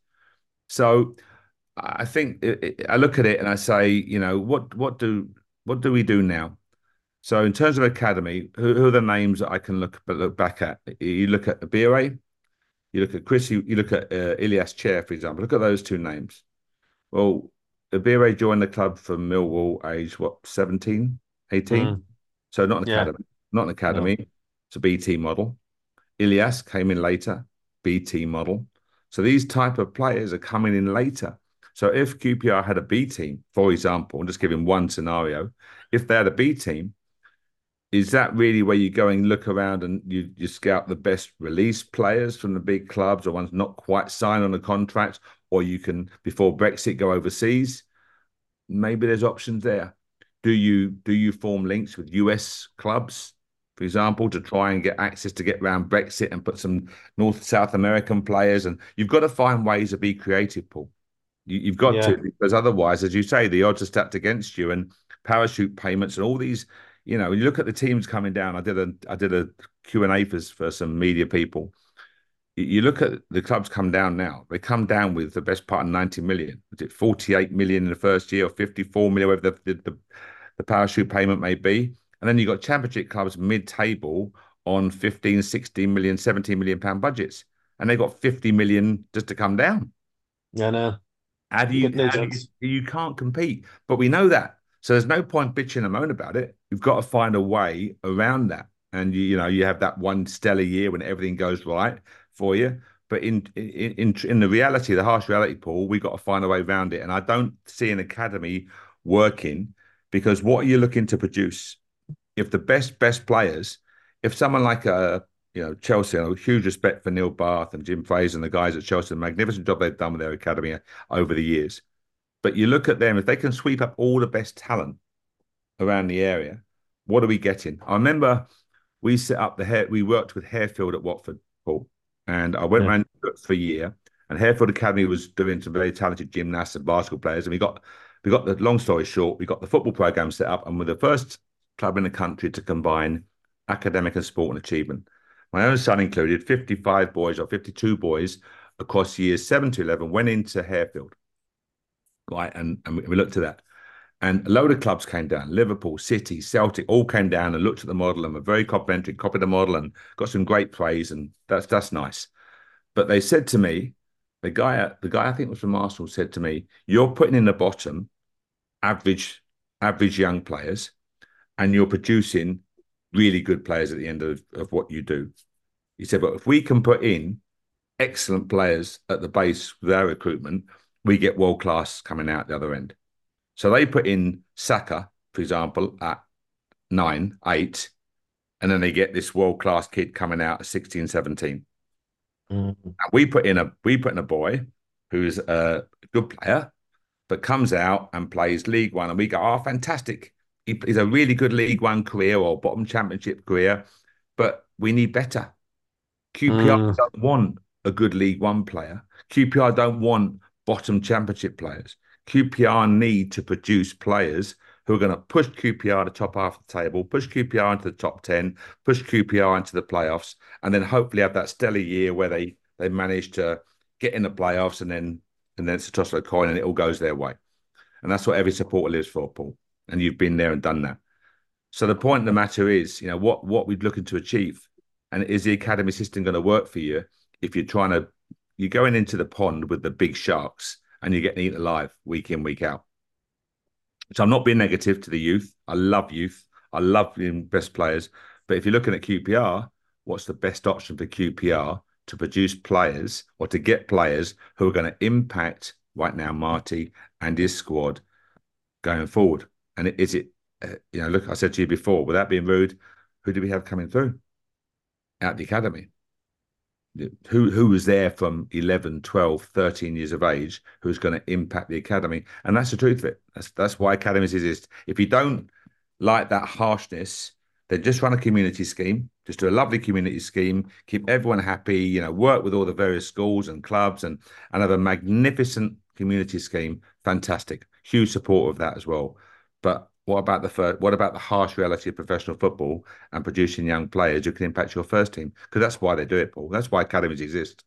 So I think it, it, I look at it and I say, you know, what what do what do we do now? So in terms of academy, who, who are the names that I can look look back at? You look at Abire, you look at Chris, you, you look at uh, Ilias Chair, for example. Look at those two names. Well, Abire joined the club from Millwall, age what, seventeen, eighteen. mm, So not an yeah, academy, not an no, academy. It's a B T model. Ilias came in later, B T model. So these type of players are coming in later. So if Q P R had a B team, for example, I'm just giving one scenario, if they had a B team, is that really where you go and look around and you, you scout the best release players from the big clubs or ones not quite signed on a contract, or you can, before Brexit, go overseas? Maybe there's options there. Do you do you form links with U S clubs, for example, to try and get access to get around Brexit and put some North South American players? And you've got to find ways to be creative, Paul. You, you've got to, yeah, because otherwise, as you say, the odds are stacked against you. And parachute payments and all these, you know, when you look at the teams coming down. I did a I did a Q and A for, for some media people. You look at the clubs come down now. They come down with the best part of ninety million. Is it forty-eight million in the first year or fifty-four million, whatever the, the, the parachute payment may be? And then you've got championship clubs mid-table on fifteen, sixteen million, seventeen million pound budgets. And they've got fifty million just to come down. yeah, no, How do you got you, no how do you, chance. you can't compete. But we know that. So there's no point bitching and moan about it. You've got to find a way around that. and you, you know you have that one stellar year when everything goes right for you. But in in in, in the reality, the harsh reality, Paul, we got to find a way around it. And I don't see an academy working because what are you looking to produce? If the best best players, if someone like a you know Chelsea, I have huge respect for Neil Bath and Jim Fraser and the guys at Chelsea, the magnificent job they've done with their academy over the years. But you look at them, if they can sweep up all the best talent around the area, what are we getting? I remember we set up the hair, we worked with Harefield at Watford, Paul, and I went Yeah. around for a year. And Harefield Academy was doing some very talented gymnasts and basketball players. And we got we got the long story short, we got the football program set up, and we're the first club in the country to combine academic and sport and achievement. My own son included fifty-five boys or fifty-two boys across years seven to eleven went into Harefield, right? And, and we looked at that. And a load of clubs came down. Liverpool, City, Celtic all came down and looked at the model and were very complimentary, copied the model and got some great praise. And that's that's nice. But they said to me, the guy, the guy I think was from Arsenal said to me, "You're putting in the bottom average, average young players, and you're producing really good players at the end of, of what you do." He said, "But if we can put in excellent players at the base with our recruitment, we get world class coming out the other end." So they put in Saka, for example, at nine, eight, and then they get this world class kid coming out at sixteen, seventeen. Mm. And we put in a we put in a boy who's a good player, but comes out and plays League One, and we go, "Oh, fantastic! He, he's a really good League One career or bottom Championship career, but we need better." Q P R Mm. don't want a good League One player. Q P R don't want bottom Championship players. Q P R need to produce players who are going to push Q P R to the top half of the table, push Q P R into the top ten, push Q P R into the playoffs, and then hopefully have that stellar year where they they manage to get in the playoffs and then and then it's a toss of a coin and it all goes their way. And that's what every supporter lives for, Paul. And you've been there and done that. So the point of the matter is, you know, what what we're looking to achieve, and is the academy system going to work for you if you're trying to you're going into the pond with the big sharks and you're getting eaten alive week in, week out. So I'm not being negative to the youth. I love youth. I love the best players. But if you're looking at Q P R, what's the best option for Q P R to produce players or to get players who are going to impact right now Marty and his squad going forward? And is it, uh, you know, look, I said to you before, without being rude, who do we have coming through at the academy? Who who was there from eleven, twelve, thirteen years of age who's going to impact the academy? And that's the truth of it. That's that's why academies exist. If you don't like that harshness, then just run a community scheme. Just do a lovely community scheme, keep everyone happy, you know, work with all the various schools and clubs and and have a magnificent community scheme. Fantastic. Huge support of that as well. But what about the first, what about the harsh reality of professional football and producing young players who can impact your first team? Because that's why they do it, Paul. That's why academies exist.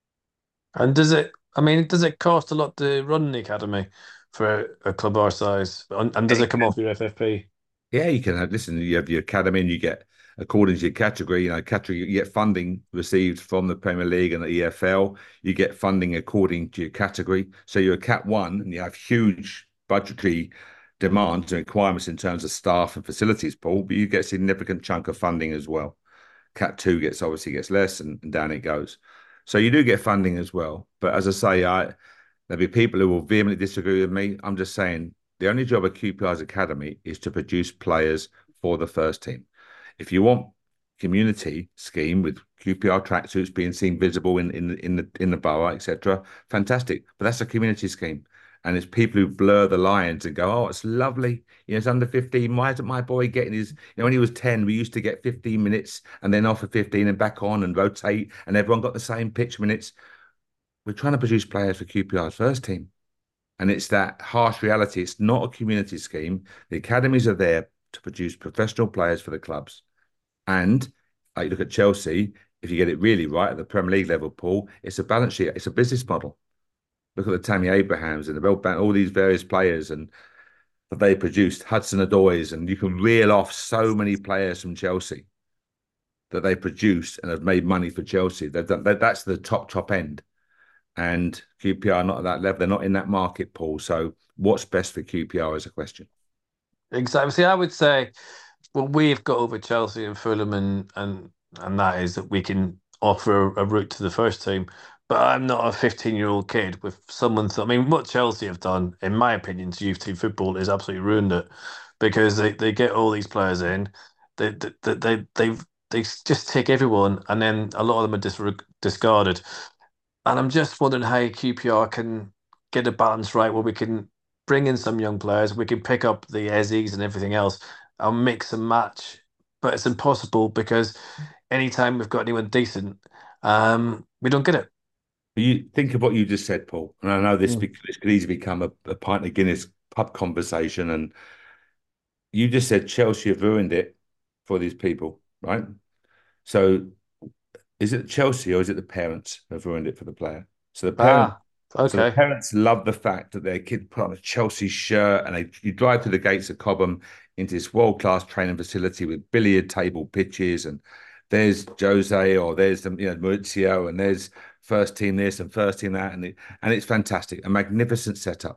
And does it, I mean, does it cost a lot to run the academy for a, a club our size? And, and does it come off your F F P? Yeah, you can have, listen, you have your academy and you get, according to your category, you know, category, you get funding received from the Premier League and the E F L. You get funding according to your category. So you're a Cat one and you have huge budgetary demands and requirements in terms of staff and facilities, Paul, but you get a significant chunk of funding as well. Cat two gets obviously gets less and, and down it goes. So you do get funding as well. But as I say, I there'll be people who will vehemently disagree with me. I'm just saying the only job of Q P R's academy is to produce players for the first team. If you want community scheme with Q P R tracksuits being seen visible in in in the in the borough, et cetera, fantastic. But that's a community scheme. And it's people who blur the lines and go, "Oh, it's lovely. You know, it's under fifteen. Why isn't my boy getting his, you know, when he was ten, we used to get fifteen minutes and then off for fifteen and back on and rotate and everyone got the same pitch minutes." We're trying to produce players for Q P R's first team. And it's that harsh reality. It's not a community scheme. The academies are there to produce professional players for the clubs. And like, look at Chelsea, if you get it really right at the Premier League level, Paul, it's a balance sheet. It's a business model. Look at the Tammy Abrahams and the Bell Band, all these various players and that they produced, Hudson Odoi's, and you can reel off so many players from Chelsea that they produced and have made money for Chelsea. They've done, that's the top, top end. And Q P R not at that level. They're not in that market, Paul. So what's best for Q P R is a question. Exactly. See, I would say what we've got over Chelsea and Fulham and and and that is that we can offer a, a route to the first team. But I'm not a fifteen year old kid with someone. I mean, what Chelsea have done, in my opinion, to youth team football is absolutely ruined it because they, they get all these players in, they they they they they just take everyone, and then a lot of them are dis discarded. And I'm just wondering how Q P R can get a balance right where we can bring in some young players, we can pick up the Ezzies and everything else and mix and match. But it's impossible because anytime we've got anyone decent, um, we don't get it. You think of what you just said, Paul, and I know this, Mm. this could easily become a, a pint of Guinness pub conversation, and you just said Chelsea have ruined it for these people, right? So is it Chelsea or is it the parents who have ruined it for the player? So the parents, Ah, so the okay. parents love the fact that their kid put on a Chelsea shirt and they you drive through the gates of Cobham into this world-class training facility with billiard table pitches and there's Jose or there's the you know Maurizio and there's first team this and first team that and it, and it's fantastic, a magnificent setup.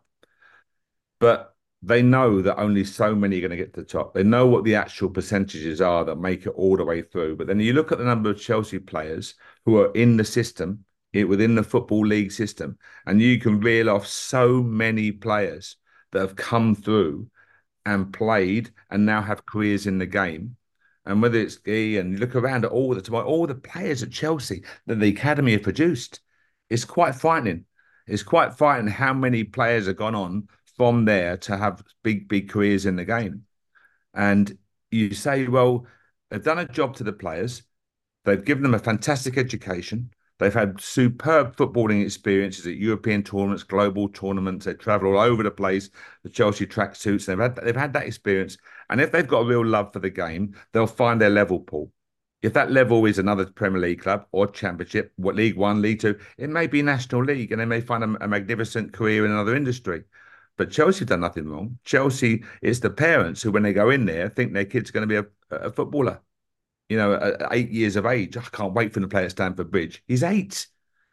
But they know that only so many are going to get to the top. They know what the actual percentages are that make it all the way through. But then you look at the number of Chelsea players who are in the system, within the Football League system, and you can reel off so many players that have come through and played and now have careers in the game. And whether it's Guy and you look around at all the all the players at Chelsea that the academy have produced, it's quite frightening. It's quite frightening how many players have gone on from there to have big, big careers in the game. And you say, well, they've done a job to the players. They've given them a fantastic education. They've had superb footballing experiences at European tournaments, global tournaments. They travel all over the place, the Chelsea tracksuits. They've had they've had that experience. And if they've got a real love for the game, they'll find their level, Paul. If that level is another Premier League club or Championship, what League One, League Two, it may be National League, and they may find a, a magnificent career in another industry. But Chelsea have done nothing wrong. Chelsea, it's the parents who, when they go in there, think their kid's going to be a, a footballer you know, at eight years of age. I can't wait for him to play at Stamford Bridge. He's eight.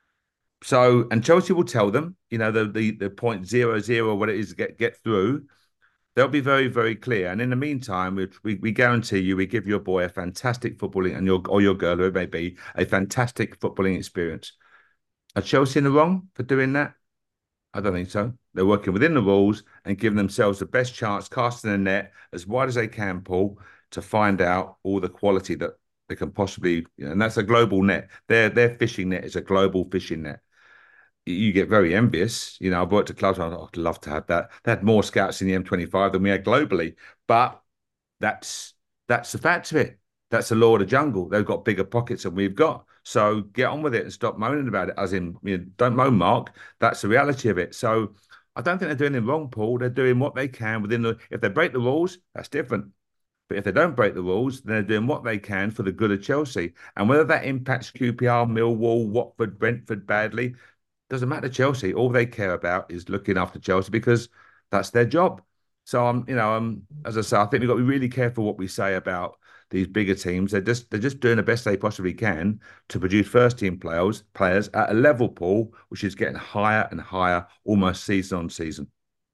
So, and Chelsea will tell them, you know, the the the point zero zero what it is to get get through. They'll be very very clear. And in the meantime, we we, we guarantee you, we give your boy a fantastic footballing and your or your girl, who it may be, a fantastic footballing experience. Are Chelsea in the wrong for doing that? I don't think so. They're working within the rules and giving themselves the best chance, casting a net as wide as they can, Paul, to find out all the quality that they can possibly, you know, and that's a global net. Their their fishing net is a global fishing net. You get very envious. You know, I've worked at clubs. I'd love to have that. They had more scouts in the M twenty-five than we had globally, but that's that's the fact of it. That's the law of the jungle. They've got bigger pockets than we've got. So get on with it and stop moaning about it. As in, you know, don't moan, Mark. That's the reality of it. So I don't think they're doing it wrong, Paul. They're doing what they can within the. If they break the rules, that's different. But if they don't break the rules, then they're doing what they can for the good of Chelsea. And whether that impacts Q P R, Millwall, Watford, Brentford badly, doesn't matter to Chelsea. All they care about is looking after Chelsea because that's their job. So I'm, um, you know, um, as I say, I think we've got to be really careful what we say about these bigger teams. They're just they're just doing the best they possibly can to produce first team players players at a level, Paul, which is getting higher and higher almost season on season.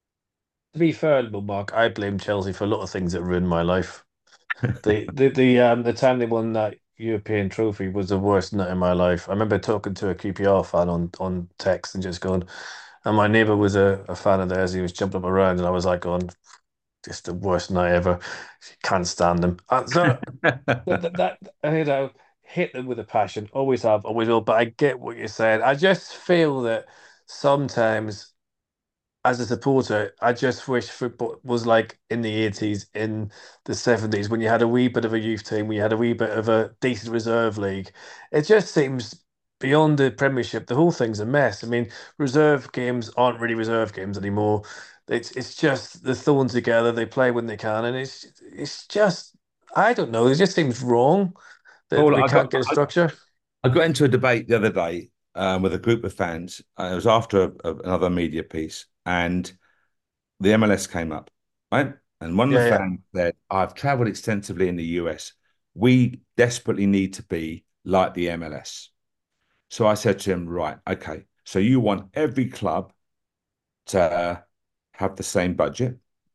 To be fair, little Mark, I blame Chelsea for a lot of things that ruined my life. The the the um the time they won that European trophy was the worst night in my life. I remember talking to a Q P R fan on on text and just going, and my neighbour was a, a fan of theirs. He was jumping up around, and I was like, going, just the worst night ever. Can't stand them. And so that, that, that you know, hit them with a passion. Always have, always will. But I get what you're saying. I just feel that sometimes as a supporter, I just wish football was like in the eighties, in the seventies, when you had a wee bit of a youth team, we had a wee bit of a decent reserve league. It just seems beyond the Premiership, the whole thing's a mess. I mean, reserve games aren't really reserve games anymore. It's it's just they're thrown together, they play when they can, and it's it's just I don't know, it just seems wrong that Paul, we I got can't get a I, structure. I got into a debate the other day um, with a group of fans. Uh, it was after a, a, another media piece, and the M L S came up, right? And one of Yeah, the yeah. fans said, I've traveled extensively in the U S. We desperately need to be like the M L S. So I said to him, right, okay. So you want every club to have the same budget.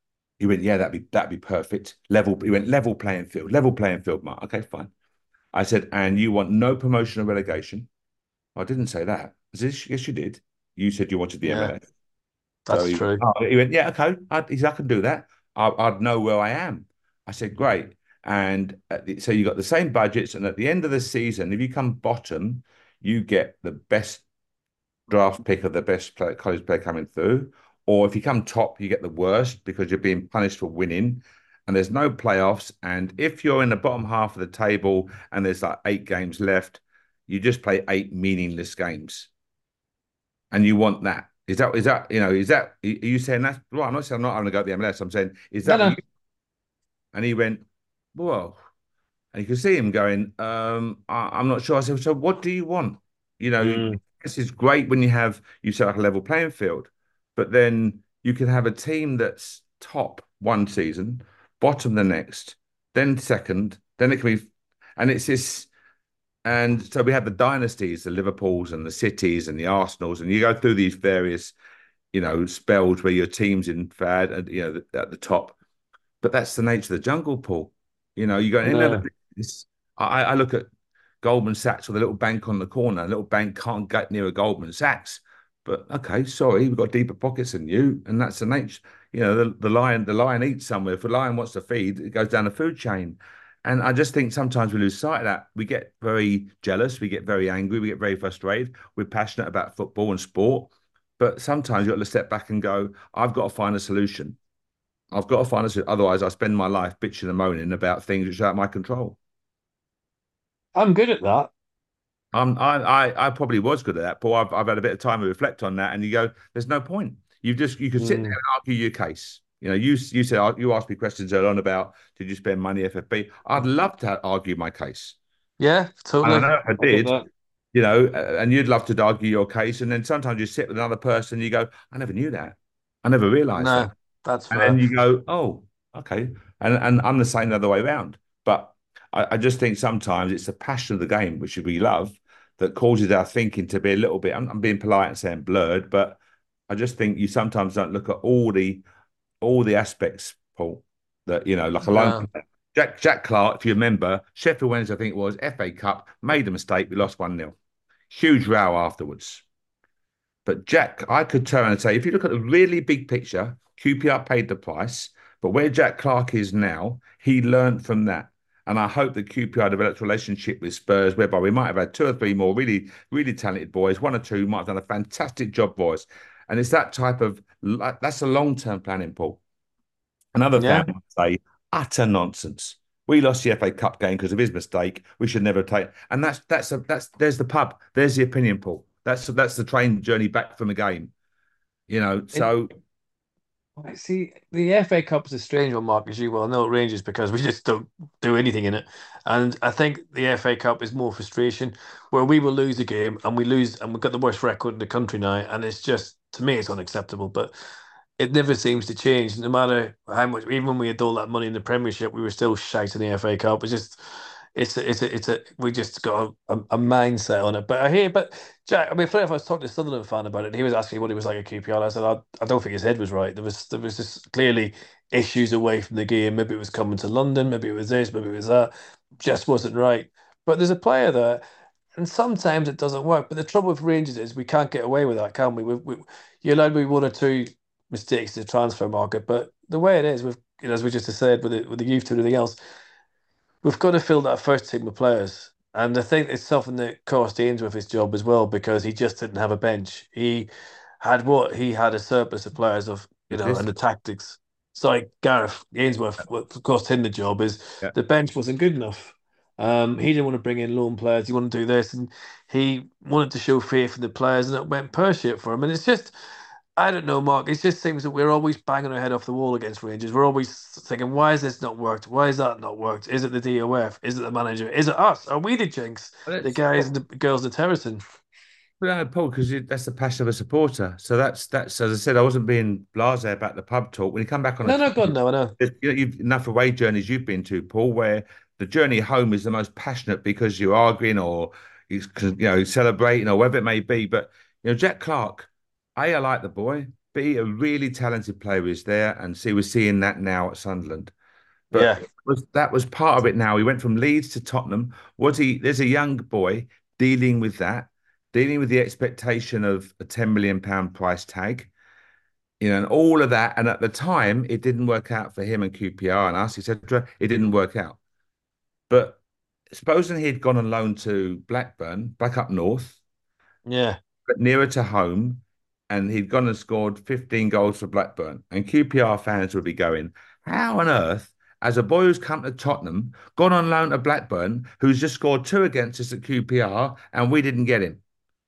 He went, yeah, that'd be that'd be perfect. Level. He went level playing field, level playing field, Mark. Okay, fine. I said, and you want no promotion or relegation? I didn't say that. I said, yes, you did. You said you wanted the Yeah, M L S. So that's he, true. oh, he went, yeah, okay. I, he said, I can do that. I, I'd know where I am. I said, great. And at the, so you got the same budgets, and at the end of the season, if you come bottom, you get the best draft pick of the best play, college player coming through. Or if you come top, you get the worst because you're being punished for winning. And there's no playoffs. And if you're in the bottom half of the table and there's like eight games left, you just play eight meaningless games. And you want that. Is that, is that, you know, is that, are you saying that's, well, I'm not saying I'm not having to go to the M L S. I'm saying, is No, that what you, no. and he went, whoa. And you could see him going, um, I, am not sure. I said, so what do you want? You know, Mm, this is great when you have, you set like a level playing field, but then you can have a team that's top one season, bottom the next, then second, then it can be, and it's this, and so we have the dynasties, the Liverpools and the Cities and the Arsenals, and you go through these various, you know, spells where your team's in fad and, you know, at the top. But that's the nature of the jungle, Paul. You know, you go I in there. know. I, I look at Goldman Sachs with a little bank on the corner. A little bank can't get near a Goldman Sachs. But okay, sorry, we've got deeper pockets than you, and that's the nature. You know, the, the lion, the lion eats somewhere. If a lion wants to feed, it goes down the food chain. And I just think sometimes we lose sight of that. We get very jealous, we get very angry, we get very frustrated. We're passionate about football and sport, but sometimes you've got to step back and go, I've got to find a solution. I've got to find a solution. Otherwise, I spend my life bitching and moaning about things which are out of my control. I'm good at that. Um, I, I, I probably was good at that, Paul. I've, I've had a bit of time to reflect on that, and you go, "There's no point. You just you could sit there Mm, and argue your case. You know, you you said you asked me questions earlier on about did you spend money F F P? I'd love to argue my case, yeah, and I totally. know if I I get did, that. you know, uh, and you'd love to argue your case, and then sometimes you sit with another person, and you go, "I never knew that. I never realised No, that." that's And then fair. you go, oh, okay. And and I'm the same the other way around. But I, I just think sometimes it's the passion of the game, which we love, that causes our thinking to be a little bit, I'm, I'm being polite and saying blurred, but I just think you sometimes don't look at all the all the aspects, Paul, that, you know, like a lone No. Jack Jack Clark, if you remember, Sheffield Wednesday, I think it was, F A Cup, made a mistake, we lost one nil. Huge row afterwards. But Jack, I could turn and say, if you look at the really big picture, Q P R paid the price, but where Jack Clark is now, he learned from that. And I hope that Q P R developed a relationship with Spurs, whereby we might have had two or three more really, really talented boys. One or two might have done a fantastic job for us. And it's that type of, that's a long-term planning, Paul. Another fan Yeah. would say, utter nonsense. We lost the F A Cup game because of his mistake. We should never take. And that's that's a, that's there's the pub. There's the opinion, Paul. That's that's the train journey back from the game. You know, It, so I see, the F A Cup is a strange one, Mark, as you well know, at Rangers, because we just don't do anything in it. And I think the F A Cup is more frustration, where we will lose a game and we lose, and we've got the worst record in the country now. And it's just, to me, it's unacceptable. But it never seems to change, no matter how much. Even when we had all that money in the Premiership, we were still shouting the F A Cup. It's just, it's a, it's a, it's a. We just got a, a mindset on it. But I hear, but Jack, I mean, funny if I was talking to a Sunderland fan about it, and he was asking what he was like at Q P R. I said, I, I don't think his head was right. There was, there was just clearly issues away from the game. Maybe it was coming to London. Maybe it was this. Maybe it was that. Just wasn't right. But there's a player there. And sometimes it doesn't work. But the trouble with Rangers is we can't get away with that, can we? We, we you're allowed maybe one or two mistakes in the transfer market, but the way it is, with you know, as we just said, with the, with the youth and everything else, we've got to fill that first team with players. And I think it's something that cost Ainsworth his job as well because he just didn't have a bench. He had what he had a surplus of players of you know, and this, the tactics. Sorry, Gareth Ainsworth. What cost him the job is yeah. the bench wasn't good enough. Um, he didn't want to bring in loan players. He wanted to do this, and he wanted to show faith in the players, and it went pear shaped for him. And it's just I don't know, Mark. It just seems that we're always banging our head off the wall against Rangers. We're always thinking, why has this not worked? Why has that not worked? Is it the D O F? Is it the manager? Is it us? Are we the jinx? Well, The it's guys and the girls in the terracing? well, no, Paul, because that's the passion of a supporter. So that's that's as I said, I wasn't being blasé about the pub talk. When you come back on a No, no, God, train, no, I know. you know, you've enough away journeys you've been to, Paul, where the journey home is the most passionate because you're arguing or you know celebrating or whatever it may be. But you know, Jack Clark, A, I like the boy. B, a really talented player is there, and C, we're seeing that now at Sunderland. But Yeah, was that was part of it now. He went from Leeds to Tottenham. Was he there's a young boy dealing with that, dealing with the expectation of a ten million pound price tag, you know, and all of that. And at the time, it didn't work out for him and Q P R and us, et cetera. It didn't work out. But supposing he'd gone on loan to Blackburn, back up north, yeah. but nearer to home, and he'd gone and scored fifteen goals for Blackburn, and Q P R fans would be going, how on earth, as a boy who's come to Tottenham, gone on loan to Blackburn, who's just scored two against us at Q P R, and we didn't get him?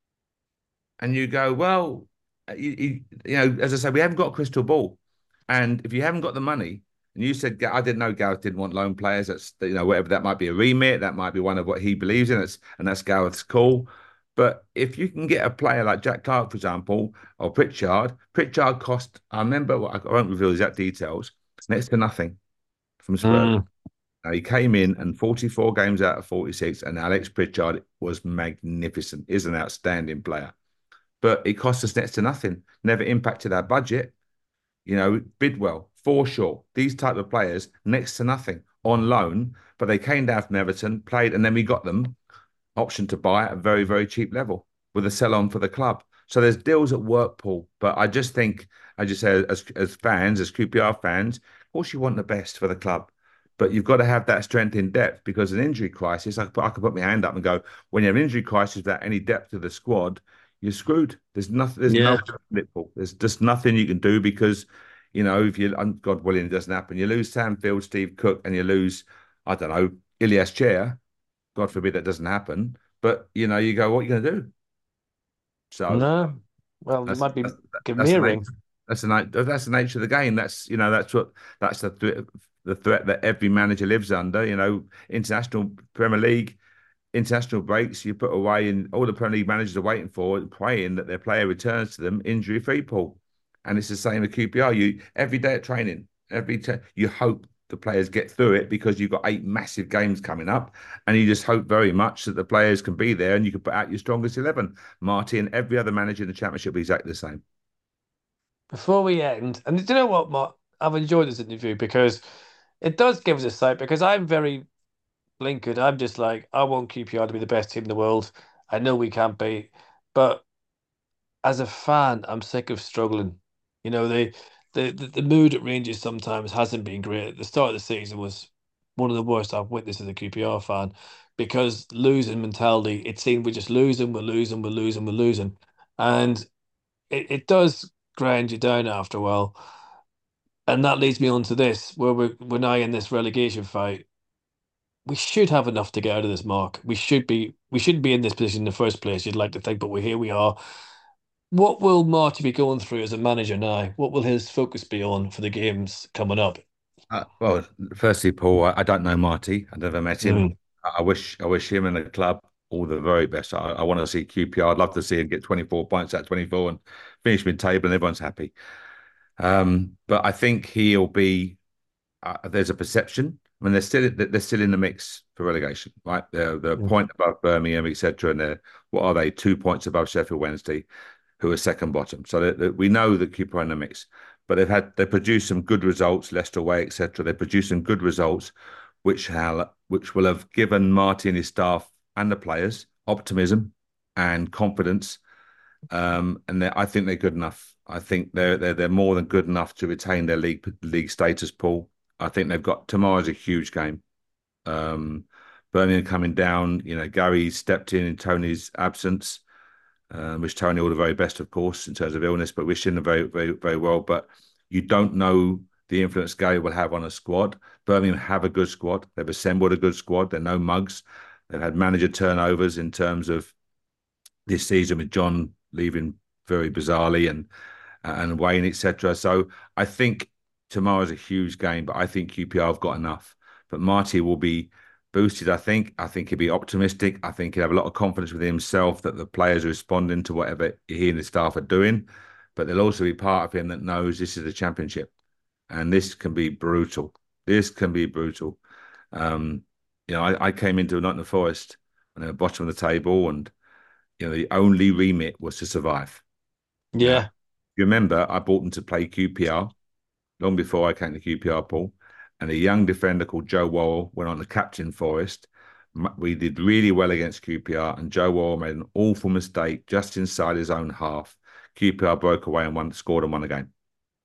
And you go, well, you, you, you know, as I say, we haven't got a crystal ball. And if you haven't got the money, and you said, I didn't know Gareth didn't want loan players. That's, you know, whatever, that might be a remit. That might be one of what he believes in. It's, and that's Gareth's call. But if you can get a player like Jack Clark, for example, or Pritchard, Pritchard cost, I remember, I won't reveal exact details, next to nothing from Spurs. Mm. Now, he came in and forty-four games out of forty-six, and Alex Pritchard was magnificent. Is an outstanding player. But it cost us next to nothing, never impacted our budget. You know, Bidwell, Forshaw, these type of players, next to nothing on loan, but they came down from Everton, played, and then we got them option to buy at a very, very cheap level with a sell on for the club. So there's deals at work, Paul. But I just think, I just say, as as fans, as Q P R fans, of course you want the best for the club. But you've got to have that strength in depth, because an injury crisis, I could, put, I could put my hand up and go, when you have an injury crisis without any depth to the squad, you're screwed. There's nothing, there's no Yeah. Paul. There's just nothing you can do, because, you know, if you, God willing, it doesn't happen. You lose Sam Field, Steve Cook, and you lose, I don't know, Ilias Chair. God forbid that doesn't happen. But, you know, you go, what are you going to do? So No. Well, you that's might be that's giving that's me the a nature. ring. That's the nature. That's the nature of the game. That's, you know, that's what that's the threat, the threat that every manager lives under. You know, international Premier League, international breaks, you put away, and all the Premier League managers are waiting for, praying that their player returns to them injury free, Paul. And it's the same with Q P R. You every day at training, every t- you hope the players get through it, because you've got eight massive games coming up, and you just hope very much that the players can be there and you can put out your strongest eleven. Marty and every other manager in the Championship will be exactly the same. Before we end, and do you know what, Mark? I've enjoyed this interview because it does give us a sight, because I'm very blinkered. I'm just like, I want Q P R to be the best team in the world. I know we can't be, but as a fan, I'm sick of struggling. You know, the the the, the mood at Rangers sometimes hasn't been great. At the start of the season was one of the worst I've witnessed as a Q P R fan, because losing mentality, it seemed we're just losing, we're losing, we're losing, we're losing. And it, it does grind you down after a while. And that leads me on to this, where we're, we're now in this relegation fight. We should have enough to get out of this, Mark. We should be we shouldn't be in this position in the first place, you'd like to think, but we're here we are. What will Marty be going through as a manager now? What will his focus be on for the games coming up? Uh, well, firstly, Paul, I, I don't know Marty. I never met him. Mm. I, I wish I wish him and the club all the very best. I, I want to see Q P R. I'd love to see him get twenty-four points out of twenty-four and finish mid-table, and everyone's happy. Um, but I think he'll be. Uh, there's a perception. I mean, they're still they're still in the mix for relegation, right? They're they're a Mm. point above Birmingham, et cetera. And they're, what are they? Two points above Sheffield Wednesday, who are second bottom. So they, they, we know that Cooper are in the mix, but they've had they produced some good results, Leicester away, et cetera. They produced some good results, which have, which will have given Marty and his staff and the players optimism and confidence. Um, and I think they're good enough. I think they're they're they're more than good enough to retain their league league status, Paul. I think they've got tomorrow's a huge game. Um, Birmingham coming down. You know, Gary stepped in in Tony's absence. Um, wish Tony all the very best, of course, in terms of illness, but wish him very, very, very well. But you don't know the influence Gary will have on a squad. Birmingham have a good squad. They've assembled a good squad. They're no mugs. They've had manager turnovers in terms of this season, with John leaving very bizarrely, and and Wayne, et cetera. So I think tomorrow's a huge game, but I think Q P R have got enough. But Marty will be boosted, I think. I think he'll be optimistic. I think he'll have a lot of confidence within himself that the players are responding to whatever he and his staff are doing. But there'll also be part of him that knows this is a championship, and this can be brutal. This can be brutal. Um, you know, I, I came into Nottingham Forest and they were bottom of the table, and you know the only remit was to survive. Now, Yeah. You remember I bought them to play Q P R long before I came to Q P R, Paul, and a young defender called Joe Worrell went on to captain Forest. We did really well against Q P R, and Joe Worrell made an awful mistake just inside his own half. Q P R broke away and won, scored and won the game.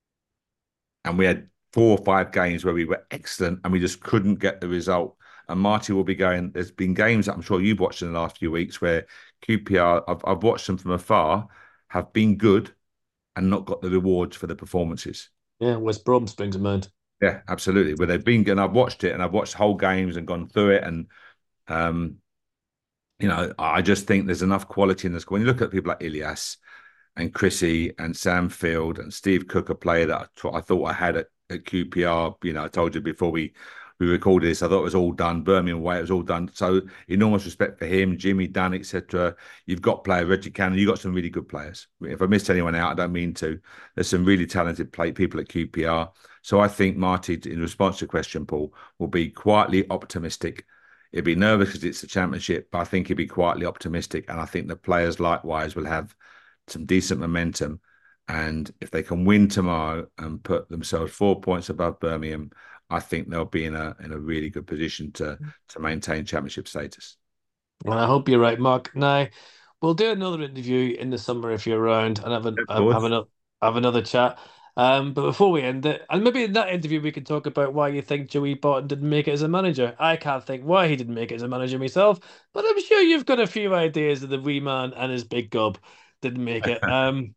And we had four or five games where we were excellent and we just couldn't get the result. And Marty will be going, there's been games that I'm sure you've watched in the last few weeks where Q P R, I've, I've watched them from afar, have been good and not got the rewards for the performances. Yeah, West Brom springs to mind. Yeah, absolutely. Where they've been, and I've watched it and I've watched whole games and gone through it. And, um, you know, I just think there's enough quality in this. When you look at people like Ilias and Chrissy and Sam Field and Steve Cook, a player that I, I thought I had at, at Q P R. You know, I told you before we we recorded this, I thought it was all done. Birmingham away, it was all done. So enormous respect for him, Jimmy Dunn, et cetera. You've got players, Reggie Cannon. You've got some really good players. If I missed anyone out, I don't mean to. There's some really talented play people at Q P R. So I think Marty, in response to your question, Paul, will be quietly optimistic. He'll be nervous because it's the championship, but I think he'll be quietly optimistic. And I think the players likewise will have some decent momentum. And if they can win tomorrow and put themselves four points above Birmingham, I think they'll be in a in a really good position to to maintain championship status. Well, I hope you're right, Mark. Now, we'll do another interview in the summer if you're around and have, an, Of have, have, course. another, have another chat. Um, but before we end it, and maybe in that interview we can talk about why you think Joey Barton didn't make it as a manager. I can't think why he didn't make it as a manager myself, but I'm sure you've got a few ideas of the wee man and his big gob didn't make it. Um,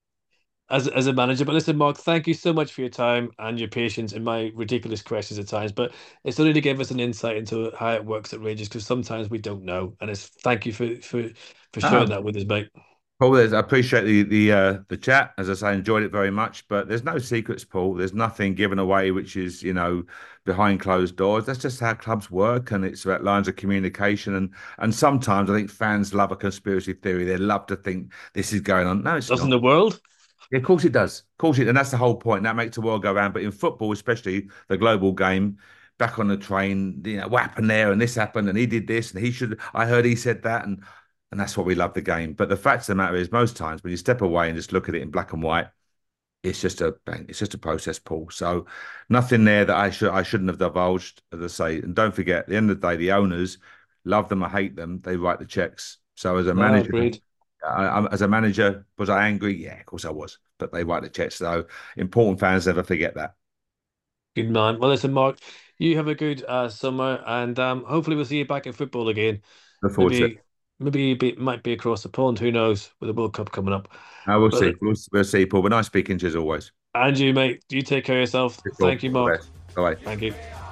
as as a manager. But listen, Mark, thank you so much for your time and your patience in my ridiculous questions at times. But it's only to give us an insight into how it works at Rangers because sometimes we don't know. And it's thank you for for for sharing Um, that with us, mate. Paul, I appreciate the the uh, the chat. As I say, I enjoyed it very much. But there's no secrets, Paul. There's nothing given away, which is you know behind closed doors. That's just how clubs work, and it's about lines of communication. And and sometimes I think fans love a conspiracy theory. They love to think this is going on. No, it's Doesn't not. the world? Yeah, of course it does. Of course it, and that's the whole point. That makes the world go round. But in football, especially the global game, back on the train, you know, what happened there and this happened and he did this and he should. I heard he said that, and and that's what we love the game. But the fact of the matter is, most times when you step away and just look at it in black and white, it's just a bang. It's just a process, Paul. So nothing there that I should I shouldn't have divulged, as I say. And don't forget, at the end of the day, the owners love them or hate them. They write the checks. So as a No, manager, agreed. I, I, as a manager, was I angry? Yeah, of course I was. But they write the checks. So important fans never forget that. Good man. Well, listen, Mark, you have a good uh, summer, and um, hopefully we'll see you back in football again. Look forward to it. Maybe maybe it be, might be across the pond. Who knows? With the World Cup coming up. I will see. But We'll, we'll see, Paul. But nice speaking to you as always. and you, mate, you take care of yourself. Cool. Thank you, All the Mark. best. Bye. Thank you.